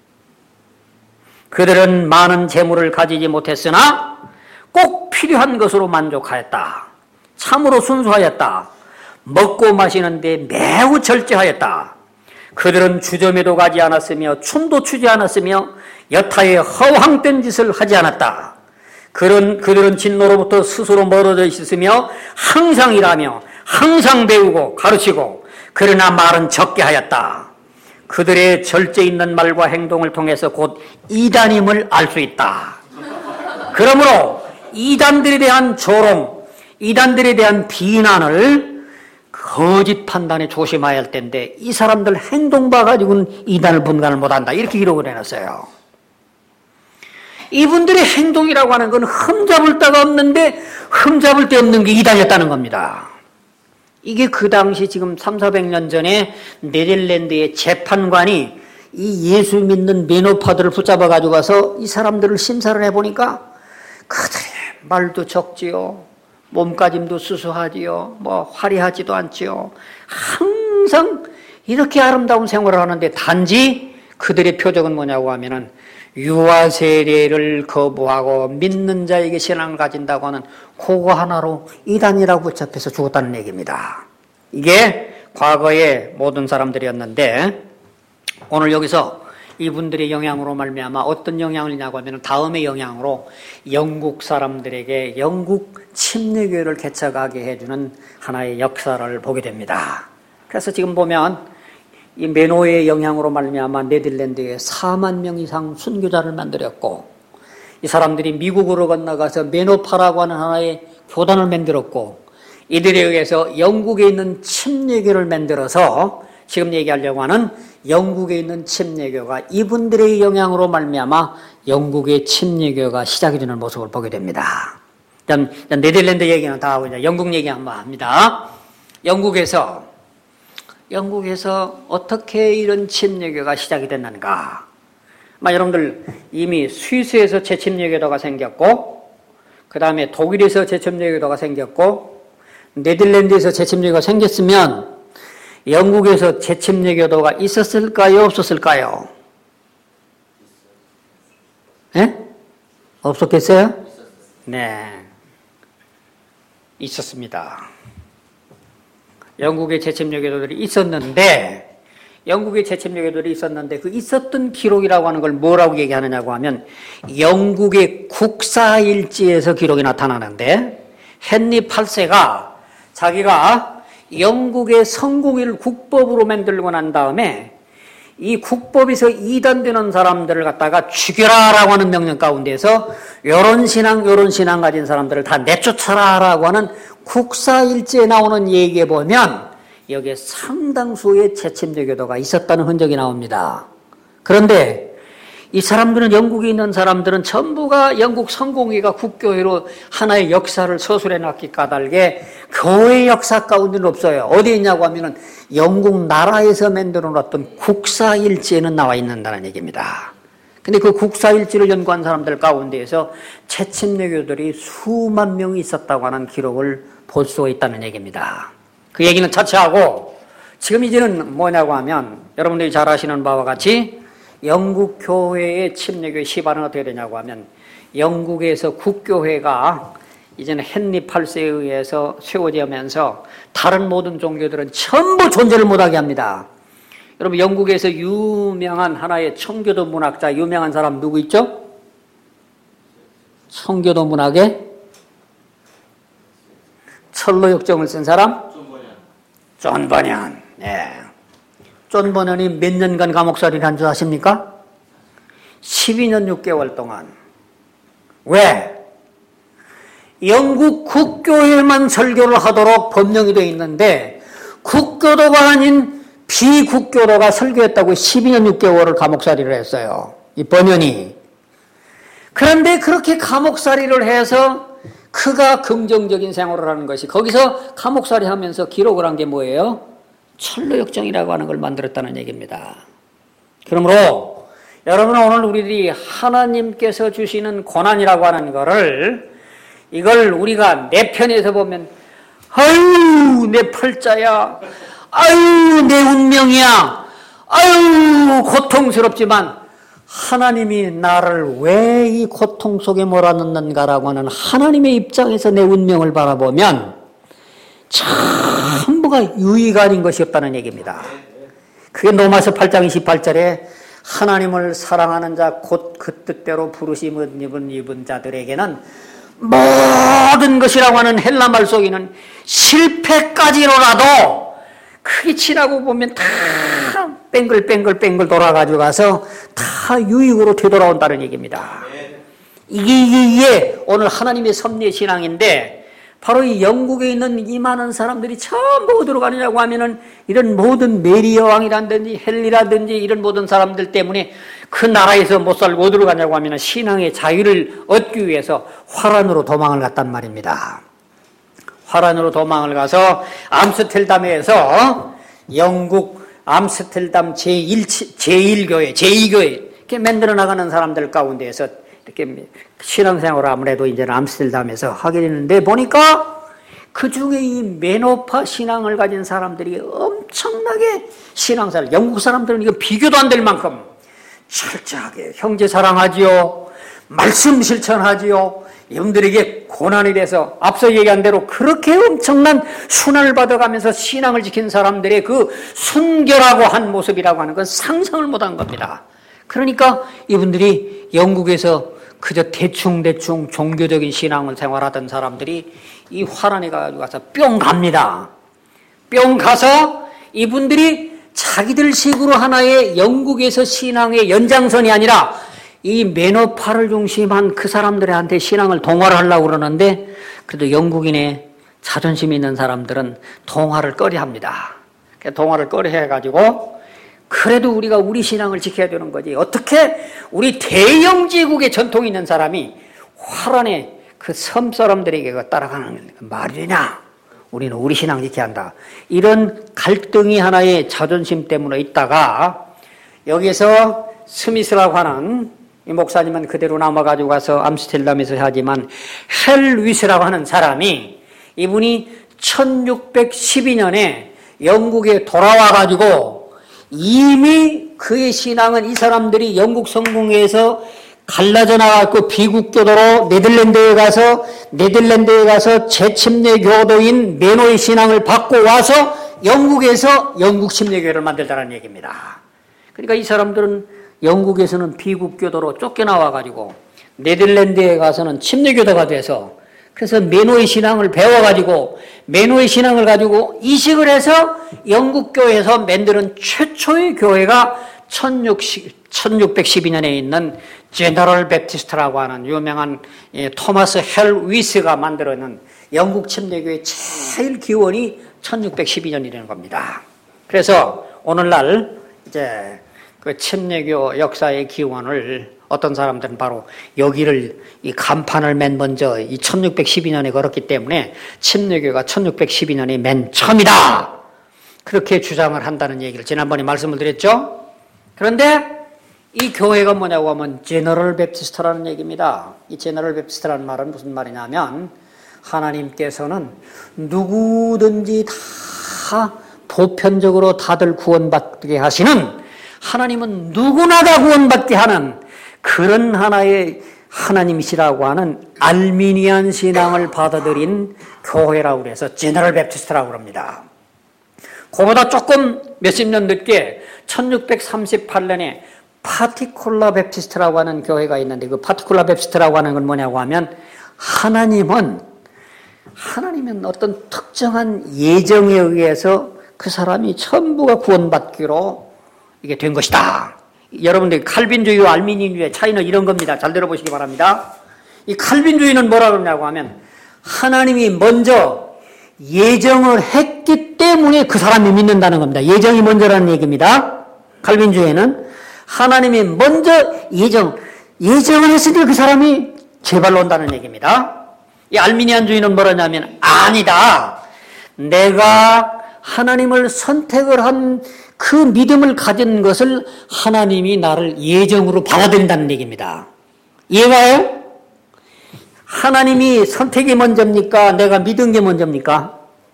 그들은 많은 재물을 가지지 못했으나 꼭 필요한 것으로 만족하였다. 참으로 순수하였다. 먹고 마시는데 매우 절제하였다. 그들은 주점에도 가지 않았으며 춤도 추지 않았으며 여타의 허황된 짓을 하지 않았다. 그들은 진노로부터 스스로 멀어져 있었으며 항상 일하며 항상 배우고 가르치고 그러나 말은 적게 하였다. 그들의 절제 있는 말과 행동을 통해서 곧 이단임을 알 수 있다. 그러므로 이단들에 대한 조롱, 이단들에 대한 비난을 거짓 판단에 조심해야 할 텐데 이 사람들 행동 봐가지고는 이단을 분간을 못한다. 이렇게 기록을 해놨어요. 이분들의 행동이라고 하는 건 흠잡을 데가 없는데 흠잡을 데 없는 게 이단이었다는 겁니다. 이게 그 당시 지금 300~400년 전에 네덜란드의 재판관이 이 예수 믿는 메노파들을 붙잡아 가지고 가서 이 사람들을 심사를 해보니까 그들의 말도 적지요, 몸가짐도 수수하지요, 뭐 화려하지도 않지요. 항상 이렇게 아름다운 생활을 하는데 단지 그들의 표적은 뭐냐고 하면은 유아 세례를 거부하고 믿는 자에게 신앙을 가진다고 하는 그거 하나로 이단이라고 붙잡혀서 죽었다는 얘기입니다. 이게 과거의 모든 사람들이었는데 오늘 여기서 이분들의 영향으로 말미암아 어떤 영향을 주냐고 하면 다음의 영향으로 영국 사람들에게 영국 침례교회를 개척하게 해주는 하나의 역사를 보게 됩니다. 그래서 지금 보면 이 메노의 영향으로 말미암아 네덜란드에 4만 명 이상 순교자를 만들었고 이 사람들이 미국으로 건너가서 메노파라고 하는 하나의 교단을 만들었고 이들에 의해서 영국에 있는 침례교를 만들어서 지금 얘기하려고 하는 영국에 있는 침례교가 이분들의 영향으로 말미암아 영국의 침례교가 시작이 되는 모습을 보게 됩니다. 일단 네덜란드 얘기는 다 하고 이제 영국 얘기 한번 합니다. 영국에서 어떻게 이런 침례교가 시작이 됐는가? 여러분들 이미 스위스에서 재침례교도가 생겼고, 그 다음에 독일에서 재침례교도가 생겼고, 네덜란드에서 재침례교가 생겼으면 영국에서 재침례교도가 있었을까요? 없었을까요? 예? 없었겠어요? 네. 있었습니다. 영국의 재침례교도들이 있었는데 그 있었던 기록이라고 하는 걸 뭐라고 얘기하느냐고 하면 영국의 국사일지에서 기록이 나타나는데 헨리 8세가 자기가 영국의 성공회를 국법으로 만들고 난 다음에 이 국법에서 이단되는 사람들을 갖다가 죽여라라고 하는 명령 가운데서 요런 신앙 가진 사람들을 다 내쫓아라라고 하는 국사일지에 나오는 얘기에 보면 여기에 상당수의 재침례교도가 있었다는 흔적이 나옵니다. 그런데 이 사람들은 영국에 있는 사람들은 전부가 영국 성공회가 국교회로 하나의 역사를 서술해 놨기 까닭에 교회 역사 가운데는 없어요. 어디에 있냐고 하면은 영국 나라에서 만들어 놨던 국사일지에는 나와 있는다는 얘기입니다. 근데 그 국사일지를 연구한 사람들 가운데에서 재침례교들이 수만 명이 있었다고 하는 기록을 볼 수가 있다는 얘기입니다. 그 얘기는 차치하고 지금 이제는 뭐냐고 하면 여러분들이 잘 아시는 바와 같이 영국 교회의 침례교의 시발은 어떻게 되냐고 하면 영국에서 국교회가 이제는 헨리 8세에 의해서 세워지면서 다른 모든 종교들은 전부 존재를 못하게 합니다. 여러분 영국에서 유명한 하나의 청교도 문학자 유명한 사람 누구 있죠? 청교도 문학의 철로역정을 쓴 사람? 존 버년. 네. 존 버년이 몇 년간 감옥살이를 한 줄 아십니까? 12년 6개월 동안. 왜? 영국 국교에만 설교를 하도록 법령이 되어 있는데 국교도가 아닌 비국교도가 설교했다고 12년 6개월을 감옥살이를 했어요. 이 버년이. 그런데 그렇게 감옥살이를 해서 그가 긍정적인 생활을 하는 것이 거기서 감옥살이 하면서 기록을 한 게 뭐예요? 철로역정이라고 하는 걸 만들었다는 얘기입니다. 그러므로 여러분은 오늘 우리들이 하나님께서 주시는 고난이라고 하는 거를 이걸 우리가 내 편에서 보면 아유 내 팔자야 아유 내 운명이야 아유 고통스럽지만 하나님이 나를 왜 이 고통 속에 몰아넣는가라고 하는 하나님의 입장에서 내 운명을 바라보면 전부가 유의가 아닌 것이 없다는 얘기입니다. 그게 로마서 8장 28절에 하나님을 사랑하는 자 곧 그 뜻대로 부르심을 입은 자들에게는 모든 것이라고 하는 헬라말 속에는 실패까지로라도 크게 치라고 보면 다 뺑글 돌아가지고 가서 다 유익으로 되돌아온다는 얘기입니다. 이게 오늘 하나님의 섭리의 신앙인데 바로 이 영국에 있는 이 많은 사람들이 전부 어디로 가느냐고 하면은 이런 모든 메리 여왕이라든지 헨리라든지 이런 모든 사람들 때문에 그 나라에서 못 살고 어디로 가냐고 하면은 신앙의 자유를 얻기 위해서 화란으로 도망을 갔단 말입니다. 화란으로 도망을 가서 암스텔담에서 영국 암스텔담 제1교회, 제2교회 이렇게 만들어 나가는 사람들 가운데에서 이렇게 신앙생활을 아무래도 이제는 암스텔담에서 하게 되는데 보니까 그 중에 이 메노파 신앙을 가진 사람들이 엄청나게 신앙생활, 영국 사람들은 이거 비교도 안 될 만큼 철저하게 형제 사랑하지요, 말씀 실천하지요, 이분들에게 고난이 돼서 앞서 얘기한 대로 그렇게 엄청난 순환을 받아가면서 신앙을 지킨 사람들의 그 순결하고 한 모습이라고 하는 건 상상을 못한 겁니다. 그러니까 이분들이 영국에서 그저 대충 종교적인 신앙을 생활하던 사람들이 이 화란에 가서 뿅 갑니다. 뿅 가서 이분들이 자기들 식으로 하나의 영국에서 신앙의 연장선이 아니라 이 매너파를 중심한 그 사람들한테 신앙을 동화를 하려고 그러는데 그래도 영국인의 자존심 있는 사람들은 동화를 꺼려합니다. 동화를 꺼려해가지고 그래도 우리가 우리 신앙을 지켜야 되는 거지. 어떻게 우리 대영제국의 전통이 있는 사람이 화란의 그 섬 사람들에게 따라가는 말이 되냐? 우리는 우리 신앙 지켜야 한다. 이런 갈등이 하나의 자존심 때문에 있다가 여기서 스미스라고 하는 이 목사님은 그대로 남아가지고 가서 암스테르담에서 하지만 헬위스라고 하는 사람이 이분이 1612년에 영국에 돌아와가지고 이미 그의 신앙은 이 사람들이 영국 성공회에서 갈라져 나갔고 비국교도로 네덜란드에 가서 재침례 교도인 매노의 신앙을 받고 와서 영국에서 영국 침례교회를 만들자는 얘기입니다. 그러니까 이 사람들은 영국에서는 비국교도로 쫓겨나와가지고 네덜란드에 가서는 침례교도가 돼서 그래서 매노의 신앙을 배워가지고 매노의 신앙을 가지고 이식을 해서 영국교회에서 만드는 최초의 교회가 1612년에 있는 제너럴 베프티스트라고 하는 유명한 토마스 헬위스가 만들어낸 영국 침례교회 제일 기원이 1612년이라는 겁니다. 그래서 오늘날 이제 그 침례교 역사의 기원을 어떤 사람들은 바로 여기를 이 간판을 맨 먼저 이 1612년에 걸었기 때문에 침례교가 1612년이 맨 처음이다. 그렇게 주장을 한다는 얘기를 지난번에 말씀을 드렸죠. 그런데 이 교회가 뭐냐고 하면 제너럴 베프티스트라는 얘기입니다. 이 제너럴 베프티스트라는 말은 무슨 말이냐면 하나님께서는 누구든지 다 보편적으로 다들 구원받게 하시는 하나님은 누구나 다 구원받게 하는 그런 하나의 하나님이시라고 하는 알미니안 신앙을 받아들인 교회라고 해서 제너럴 베프티스트라고 합니다. 그보다 조금 몇십 년 늦게 1638년에 파티쿨라 베프티스트라고 하는 교회가 있는데 그 파티쿨라 베프티스트라고 하는 건 뭐냐고 하면 하나님은 어떤 특정한 예정에 의해서 그 사람이 전부가 구원받기로 이게 된 것이다. 여러분들 칼빈주의와 알미니주의의 차이는 이런 겁니다. 잘 들어보시기 바랍니다. 이 칼빈주의는 뭐라 그러냐고 하면 하나님이 먼저 예정을 했기 때문에 그 사람이 믿는다는 겁니다. 예정이 먼저라는 얘기입니다. 칼빈주의는 하나님이 먼저 예정을 했으니까 그 사람이 제발로 온다는 얘기입니다. 이 알미니안주의는 뭐라냐면 아니다. 내가 하나님을 선택을 한 그 믿음을 가진 것을 하나님이 나를 예정으로 받아들인다는 얘기입니다. 이해가요? 하나님이 선택이 먼저입니까? 내가 믿은 게 먼저입니까?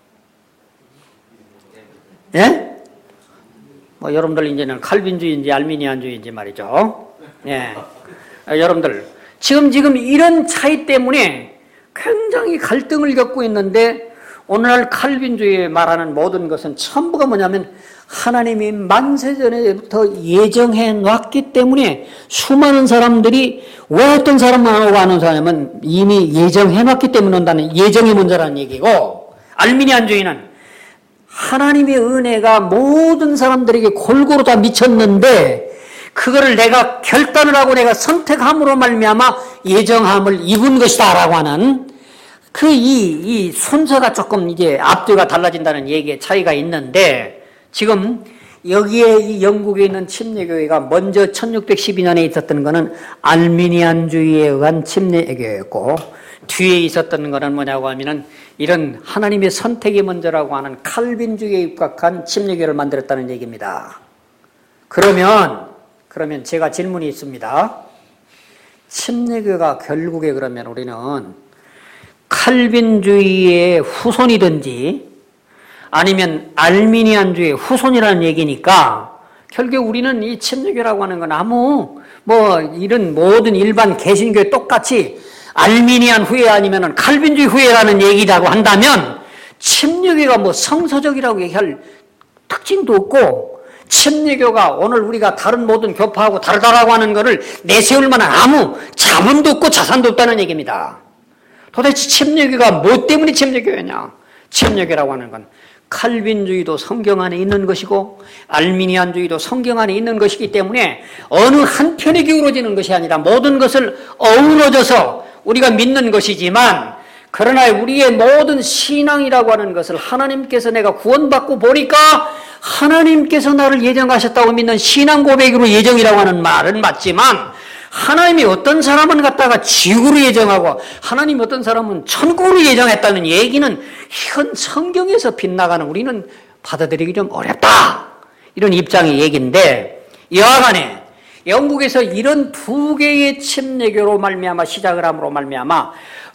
예? 뭐 여러분들 이제는 칼빈주의인지 알미니안주의인지 말이죠. 예. 여러분들 지금 이런 차이 때문에 굉장히 갈등을 겪고 있는데 오늘날 칼빈주의에 말하는 모든 것은 전부가 뭐냐면 하나님이 만세전에부터 예정해 놨기 때문에 수많은 사람들이 왜 어떤 사람만 오고 하는 사람은 이미 예정해 놨기 때문에 온다는 예정이 먼저라는 얘기고 알미니안주의는 하나님의 은혜가 모든 사람들에게 골고루 다 미쳤는데 그거를 내가 결단을 하고 내가 선택함으로 말미암아 예정함을 입은 것이다라고 하는 이 순서가 조금 이제 앞뒤가 달라진다는 얘기의 차이가 있는데 지금 여기에 이 영국에 있는 침례교회가 먼저 1612년에 있었던 것은 알미니안주의에 의한 침례교회였고 뒤에 있었던 것은 뭐냐고 하면은 이런 하나님의 선택이 먼저라고 하는 칼빈주의에 입각한 침례교회를 만들었다는 얘기입니다. 그러면 제가 질문이 있습니다. 침례교회가 결국에 그러면 우리는 칼빈주의의 후손이든지 아니면 알미니안주의의 후손이라는 얘기니까 결국 우리는 이 침례교라고 하는 건 이런 모든 일반 개신교에 똑같이 알미니안 후예 아니면 칼빈주의 후예라는 얘기라고 한다면 침례교가 성서적이라고 얘기할 특징도 없고 침례교가 오늘 우리가 다른 모든 교파하고 다르다라고 하는 것을 내세울 만한 아무 자본도 없고 자산도 없다는 얘기입니다. 도대체 침례교가 뭐 때문에 침례교회냐? 침례교라고 하는 건 칼빈주의도 성경 안에 있는 것이고 알미니안주의도 성경 안에 있는 것이기 때문에 어느 한편에 기울어지는 것이 아니라 모든 것을 어우러져서 우리가 믿는 것이지만, 그러나 우리의 모든 신앙이라고 하는 것을 하나님께서 내가 구원받고 보니까 하나님께서 나를 예정하셨다고 믿는 신앙 고백으로 예정이라고 하는 말은 맞지만, 하나님이 어떤 사람은 갖다가 지구로 예정하고 하나님 어떤 사람은 천국으로 예정했다는 얘기는 현 성경에서 빗나가는 우리는 받아들이기 좀 어렵다, 이런 입장의 얘기인데, 여하간에 영국에서 이런 두 개의 침례교로 말미암아 시작을 함으로 말미암아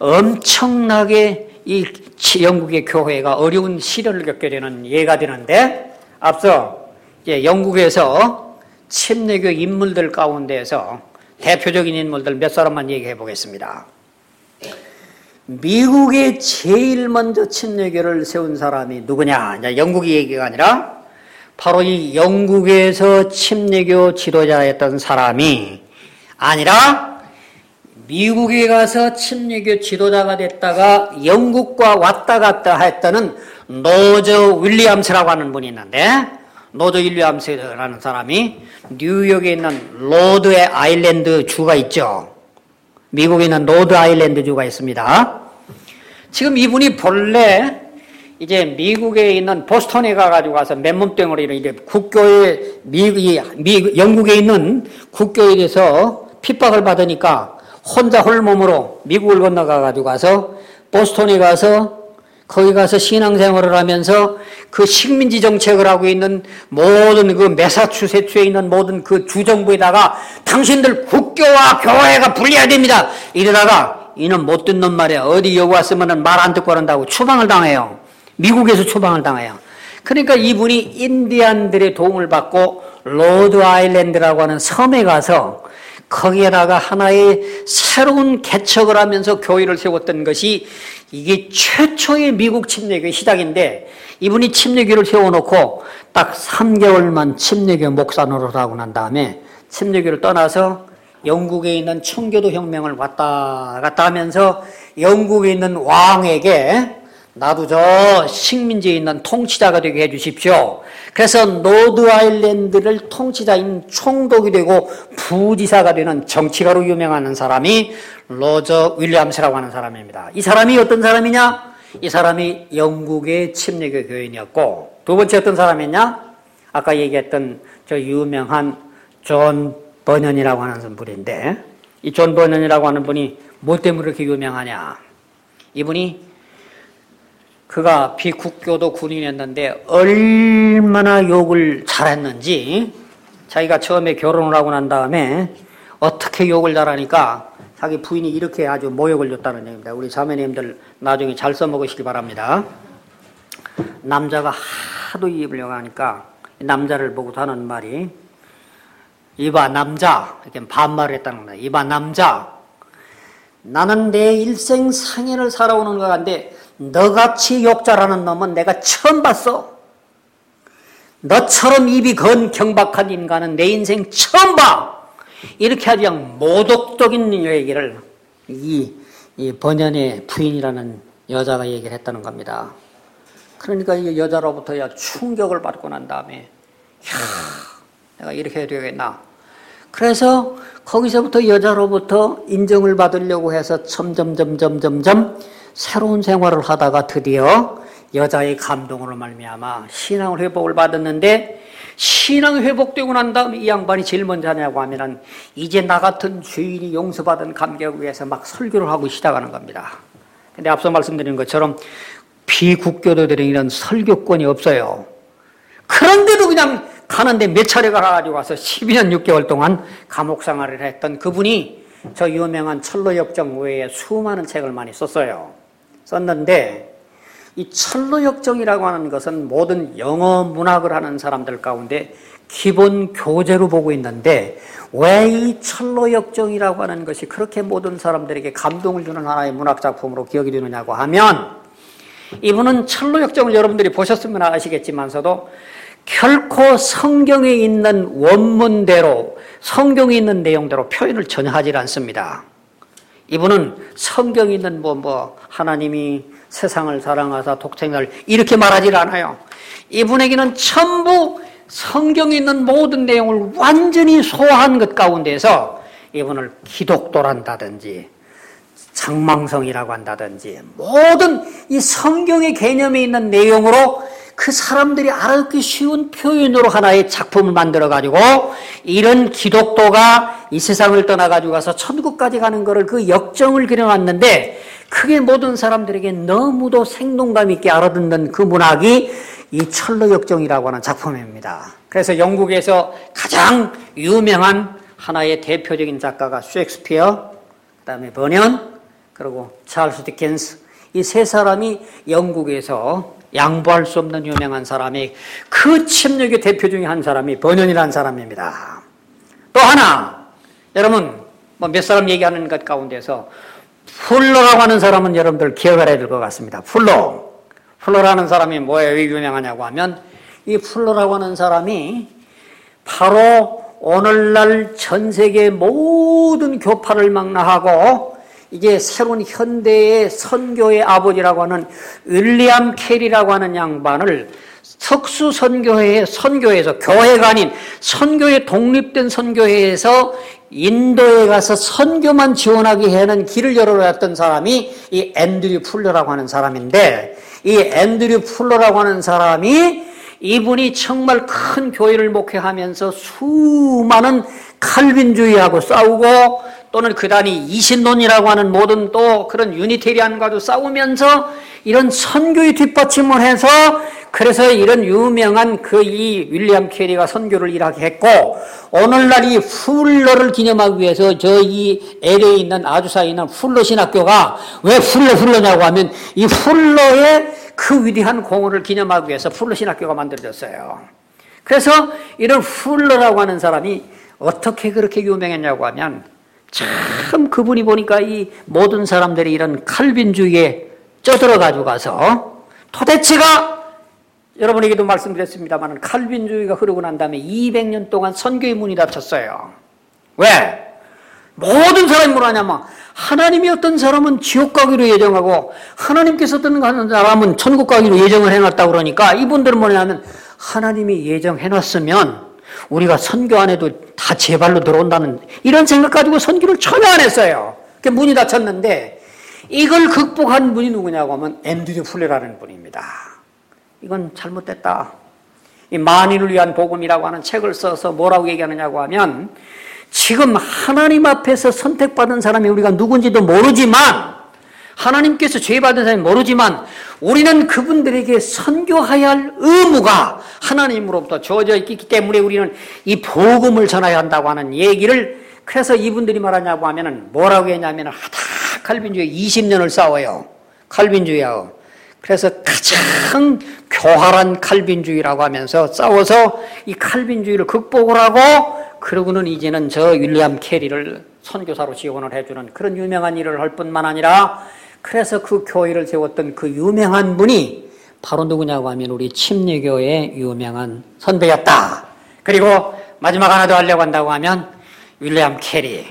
엄청나게 이 영국의 교회가 어려운 시련을 겪게 되는 예가 되는데, 앞서 이제 영국에서 침례교 인물들 가운데에서 대표적인 인물들 몇 사람만 얘기해 보겠습니다. 미국에 제일 먼저 침례교를 세운 사람이 누구냐? 영국의 얘기가 아니라 바로 이 영국에서 침례교 지도자였던 사람이 아니라 미국에 가서 침례교 지도자가 됐다가 영국과 왔다 갔다 했다는 노저 윌리엄스라고 하는 분이 있는데, 노저 윌리엄스라는 사람이 뉴욕에 있는 로드 아일랜드 주가 있죠. 미국에 있는 로드 아일랜드 주가 있습니다. 지금 이분이 본래 이제 미국에 있는 보스턴에 가가지고 가서 맨몸뚱으로 이제 국교에 영국에 있는 국교에 대해서 핍박을 받으니까 혼자 홀몸으로 미국을 건너가가지고 가서 보스턴에 가서 거기 가서 신앙생활을 하면서 그 식민지 정책을 하고 있는 모든 그 매사추세츠에 있는 모든 그 주정부에다가 당신들 국교와 교회가 분리해야 됩니다, 이러다가 이는 못 듣는 말이야, 어디 여기 왔으면 말 안 듣고 한다고 추방을 당해요. 미국에서 추방을 당해요. 그러니까 이분이 인디안들의 도움을 받고 로드 아일랜드라고 하는 섬에 가서 거기에다가 하나의 새로운 개척을 하면서 교회를 세웠던 것이 이게 최초의 미국 침례교의 시작인데, 이분이 침례교를 세워놓고 딱 3개월만 침례교 목사 노릇하고 난 다음에 침례교를 떠나서 영국에 있는 청교도 혁명을 왔다 갔다 하면서 영국에 있는 왕에게 나도 저 식민지에 있는 통치자가 되게 해주십시오. 그래서 노드 아일랜드를 통치자인 총독이 되고 부지사가 되는 정치가로 유명한 사람이 로저 윌리엄스라고 하는 사람입니다. 이 사람이 어떤 사람이냐? 이 사람이 영국의 침례교 교인이었고, 두 번째 어떤 사람이냐? 아까 얘기했던 저 유명한 존 버년이라고 하는 분인데, 이 존 버년이라고 하는 분이 뭐 때문에 그렇게 유명하냐? 이분이 그가 비국교도 군인이었는데 얼마나 욕을 잘했는지, 자기가 처음에 결혼을 하고 난 다음에 어떻게 욕을 잘하니까 자기 부인이 이렇게 아주 모욕을 줬다는 얘기입니다. 우리 자매님들 나중에 잘 써먹으시기 바랍니다. 남자가 하도 입을 욕하니까 남자를 보고 하는 말이, 이봐 남자, 이렇게 반말을 했다는 거예요. 이봐 남자, 나는 내 일생 상해를 살아오는 것 같은데 너같이 욕 잘하는 놈은 내가 처음 봤어. 너처럼 입이 건 경박한 인간은 내 인생 처음 봐. 이렇게 아주 그냥 모독적인 얘기를 이 번연의 부인이라는 여자가 얘기를 했다는 겁니다. 그러니까 이 여자로부터 충격을 받고 난 다음에, 내가 이렇게 해야 되겠나. 그래서 거기서부터 여자로부터 인정을 받으려고 해서 점점 새로운 생활을 하다가 드디어 여자의 감동으로 말미암아 신앙을 회복을 받았는데, 신앙 회복되고 난 다음에 이 양반이 제일 먼저 하냐고 하면은 이제 나 같은 죄인이 용서받은 감격을 위해서 막 설교를 하고 시작하는 겁니다. 근데 앞서 말씀드린 것처럼 비국교도들은 이런 설교권이 없어요. 그런데도 그냥 가는데 몇 차례 가가지고 와서 12년 6개월 동안 감옥 생활을 했던 그분이 저 유명한 철로역정 외에 수많은 책을 많이 썼는데, 이 철로역정이라고 하는 것은 모든 영어 문학을 하는 사람들 가운데 기본 교재로 보고 있는데, 왜 이 철로역정이라고 하는 것이 그렇게 모든 사람들에게 감동을 주는 하나의 문학작품으로 기억이 되느냐고 하면, 이분은 철로역정을 여러분들이 보셨으면 아시겠지만서도 결코 성경에 있는 원문대로, 성경에 있는 내용대로 표현을 전혀 하지 않습니다. 이분은 성경에 있는 하나님이 세상을 사랑하사 독생자를 이렇게 말하질 않아요. 이분에게는 전부 성경에 있는 모든 내용을 완전히 소화한 것 가운데서 이분을 기독도란다든지 장망성이라고 한다든지 모든 이 성경의 개념에 있는 내용으로 그 사람들이 알아듣기 쉬운 표현으로 하나의 작품을 만들어가지고 이런 기독도가 이 세상을 떠나가지고 가서 천국까지 가는 것을 그 역정을 그려놨는데 그게 모든 사람들에게 너무도 생동감 있게 알아듣는 그 문학이 이 철로역정이라고 하는 작품입니다. 그래서 영국에서 가장 유명한 하나의 대표적인 작가가 셰익스피어, 그 다음에 버년, 그리고 찰스 디켄스, 이 세 사람이 영국에서 양보할 수 없는 유명한 사람이 그 침략의 대표 중에 한 사람이 버년이라는 사람입니다. 또 하나, 여러분 몇 사람 얘기하는 것 가운데서 풀러라고 하는 사람은 여러분들 기억을 해야 될 것 같습니다. 풀러라는 사람이 뭐에 왜 유명하냐고 하면 이 풀러라고 하는 사람이 바로 오늘날 전 세계 모든 교파를 망라하고 이제 새로운 현대의 선교의 아버지라고 하는 윌리엄 캐리라고 하는 양반을 특수 선교회에서 교회가 아닌 선교회 독립된 선교회에서 인도에 가서 선교만 지원하게 하는 길을 열어놨던 사람이 이 앤드류 풀러라고 하는 사람인데 이 앤드류 풀러라고 하는 사람이 이분이 정말 큰 교회를 목회하면서 수많은 칼빈주의하고 싸우고 또는 그다음에 이신론이라고 하는 모든 또 그런 유니테리안과도 싸우면서 이런 선교의 뒷받침을 해서 그래서 이런 유명한 이 윌리엄 캐리가 선교를 일하게 했고 오늘날 이 풀러를 기념하기 위해서 이 LA에 있는 아주사에 있는 풀러 신학교가 왜 풀러냐고 하면 이 풀러의 그 위대한 공헌을 기념하기 위해서 풀러 신학교가 만들어졌어요. 그래서 이런 풀러라고 하는 사람이 어떻게 그렇게 유명했냐고 하면 참 그분이 보니까 이 모든 사람들이 이런 칼빈주의에 쪄들어가지고 가서 도대체가 여러분에게도 말씀드렸습니다만 칼빈주의가 흐르고 난 다음에 200년 동안 선교의 문이 닫혔어요. 왜? 모든 사람이 뭐라냐면 하나님이 어떤 사람은 지옥 가기로 예정하고 하나님께서 어떤 사람은 천국 가기로 예정을 해놨다고 그러니까 이분들은 뭐냐면 하나님이 예정해놨으면 우리가 선교 안 해도 다 제 발로 들어온다는 이런 생각 가지고 선교를 전혀 안 했어요. 문이 닫혔는데 이걸 극복한 분이 누구냐고 하면 앤드류 풀러라는 분입니다. 이건 잘못됐다. 이 만인을 위한 복음이라고 하는 책을 써서 뭐라고 얘기하느냐고 하면 지금 하나님 앞에서 선택받은 사람이 우리가 누군지도 모르지만 하나님께서 죄받은 사람이 모르지만 우리는 그분들에게 선교해야 할 의무가 하나님으로부터 주어져 있기 때문에 우리는 이 복음을 전해야 한다고 하는 얘기를 그래서 이분들이 말하냐고 하면은 뭐라고 했냐면 하다 칼빈주의 20년을 싸워요. 칼빈주의하고. 그래서 가장 교활한 칼빈주의라고 하면서 싸워서 이 칼빈주의를 극복을 하고 그러고는 이제는 저 윌리엄 캐리를 선교사로 지원을 해주는 그런 유명한 일을 할 뿐만 아니라 그래서 그 교회를 세웠던 그 유명한 분이 바로 누구냐고 하면 우리 침례교의 유명한 선배였다. 그리고 마지막 하나 더 하려고 한다고 하면 윌리엄 캐리.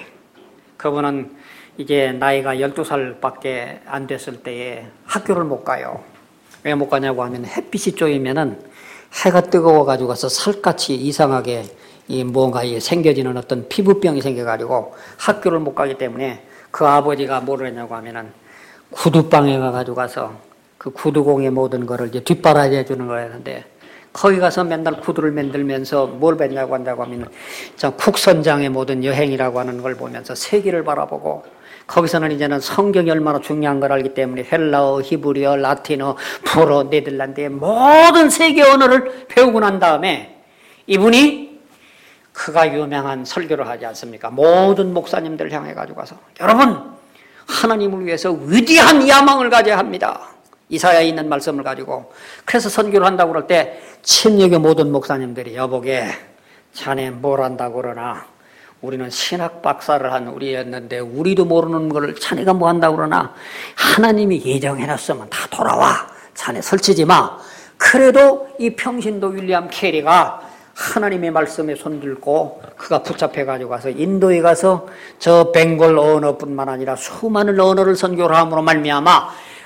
그분은 이제 나이가 12살밖에 안 됐을 때에 학교를 못 가요. 왜 못 가냐고 하면 햇빛이 쪼이면은 해가 뜨거워가지고 가서 살갗이 이상하게 뭔가 생겨지는 어떤 피부병이 생겨가지고 학교를 못 가기 때문에 그 아버지가 뭐를 했냐고 하면은 구두방에 가가지고 가서 그 구두공의 모든 거를 이제 뒷바라지 해주는 거였는데 거기 가서 맨날 구두를 만들면서 뭘 뵀냐고 한다고 하면 국선장의 모든 여행이라고 하는 걸 보면서 세계를 바라보고 거기서는 이제는 성경이 얼마나 중요한 걸 알기 때문에 헬라어, 히브리어, 라틴어, 불어, 네덜란드의 모든 세계 언어를 배우고 난 다음에 이분이 그가 유명한 설교를 하지 않습니까? 모든 목사님들을 향해 가지고 가서 여러분 하나님을 위해서 위대한 야망을 가져야 합니다. 이사야에 있는 말씀을 가지고 그래서 선교를 한다고 그럴 때 침례교 모든 목사님들이 여보게 자네 뭘 한다고 그러나 우리는 신학 박사를 한 우리였는데 우리도 모르는 걸 자네가 뭐 한다고 그러나 하나님이 예정해놨으면 다 돌아와. 자네 설치지 마. 그래도 이 평신도 윌리엄 캐리가 하나님의 말씀에 손들고 그가 붙잡혀가지고 가서 인도에 가서 저 벵골 언어뿐만 아니라 수많은 언어를 선교를 함으로 말미암아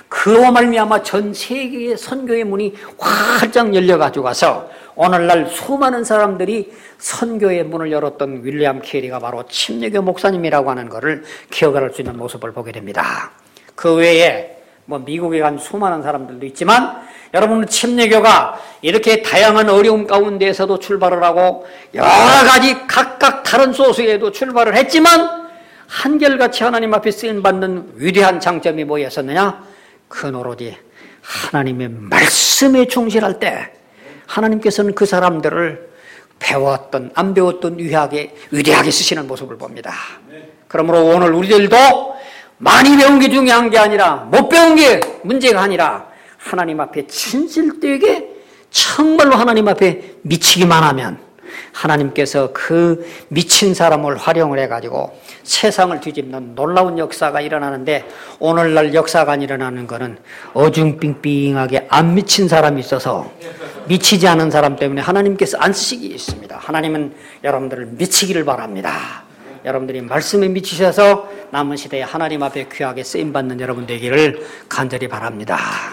그로 말미암아 전 세계의 선교의 문이 활짝 열려가지고 가서 오늘날 수많은 사람들이 선교의 문을 열었던 윌리엄 캐리가 바로 침례교 목사님이라고 하는 것을 기억할 수 있는 모습을 보게 됩니다. 그 외에 미국에 간 수많은 사람들도 있지만 여러분은 침례교가 이렇게 다양한 어려움 가운데에서도 출발을 하고 여러 가지 각각 다른 소스에도 출발을 했지만 한결같이 하나님 앞에 쓰임받는 위대한 장점이 뭐였었느냐? 그 오로지 하나님의 말씀에 충실할 때 하나님께서는 그 사람들을 배웠던 안 배웠던 위대하게 쓰시는 모습을 봅니다. 그러므로 오늘 우리들도 많이 배운 게 중요한 게 아니라 못 배운 게 문제가 아니라 하나님 앞에 진실되게 정말로 하나님 앞에 미치기만 하면 하나님께서 그 미친 사람을 활용을 해가지고 세상을 뒤집는 놀라운 역사가 일어나는데 오늘날 역사가 일어나는 것은 어중빙빙하게 안 미친 사람이 있어서 미치지 않은 사람 때문에 하나님께서 안 쓰시기 있습니다. 하나님은 여러분들을 미치기를 바랍니다. 여러분들이 말씀에 미치셔서 남은 시대에 하나님 앞에 귀하게 쓰임받는 여러분 되기를 간절히 바랍니다.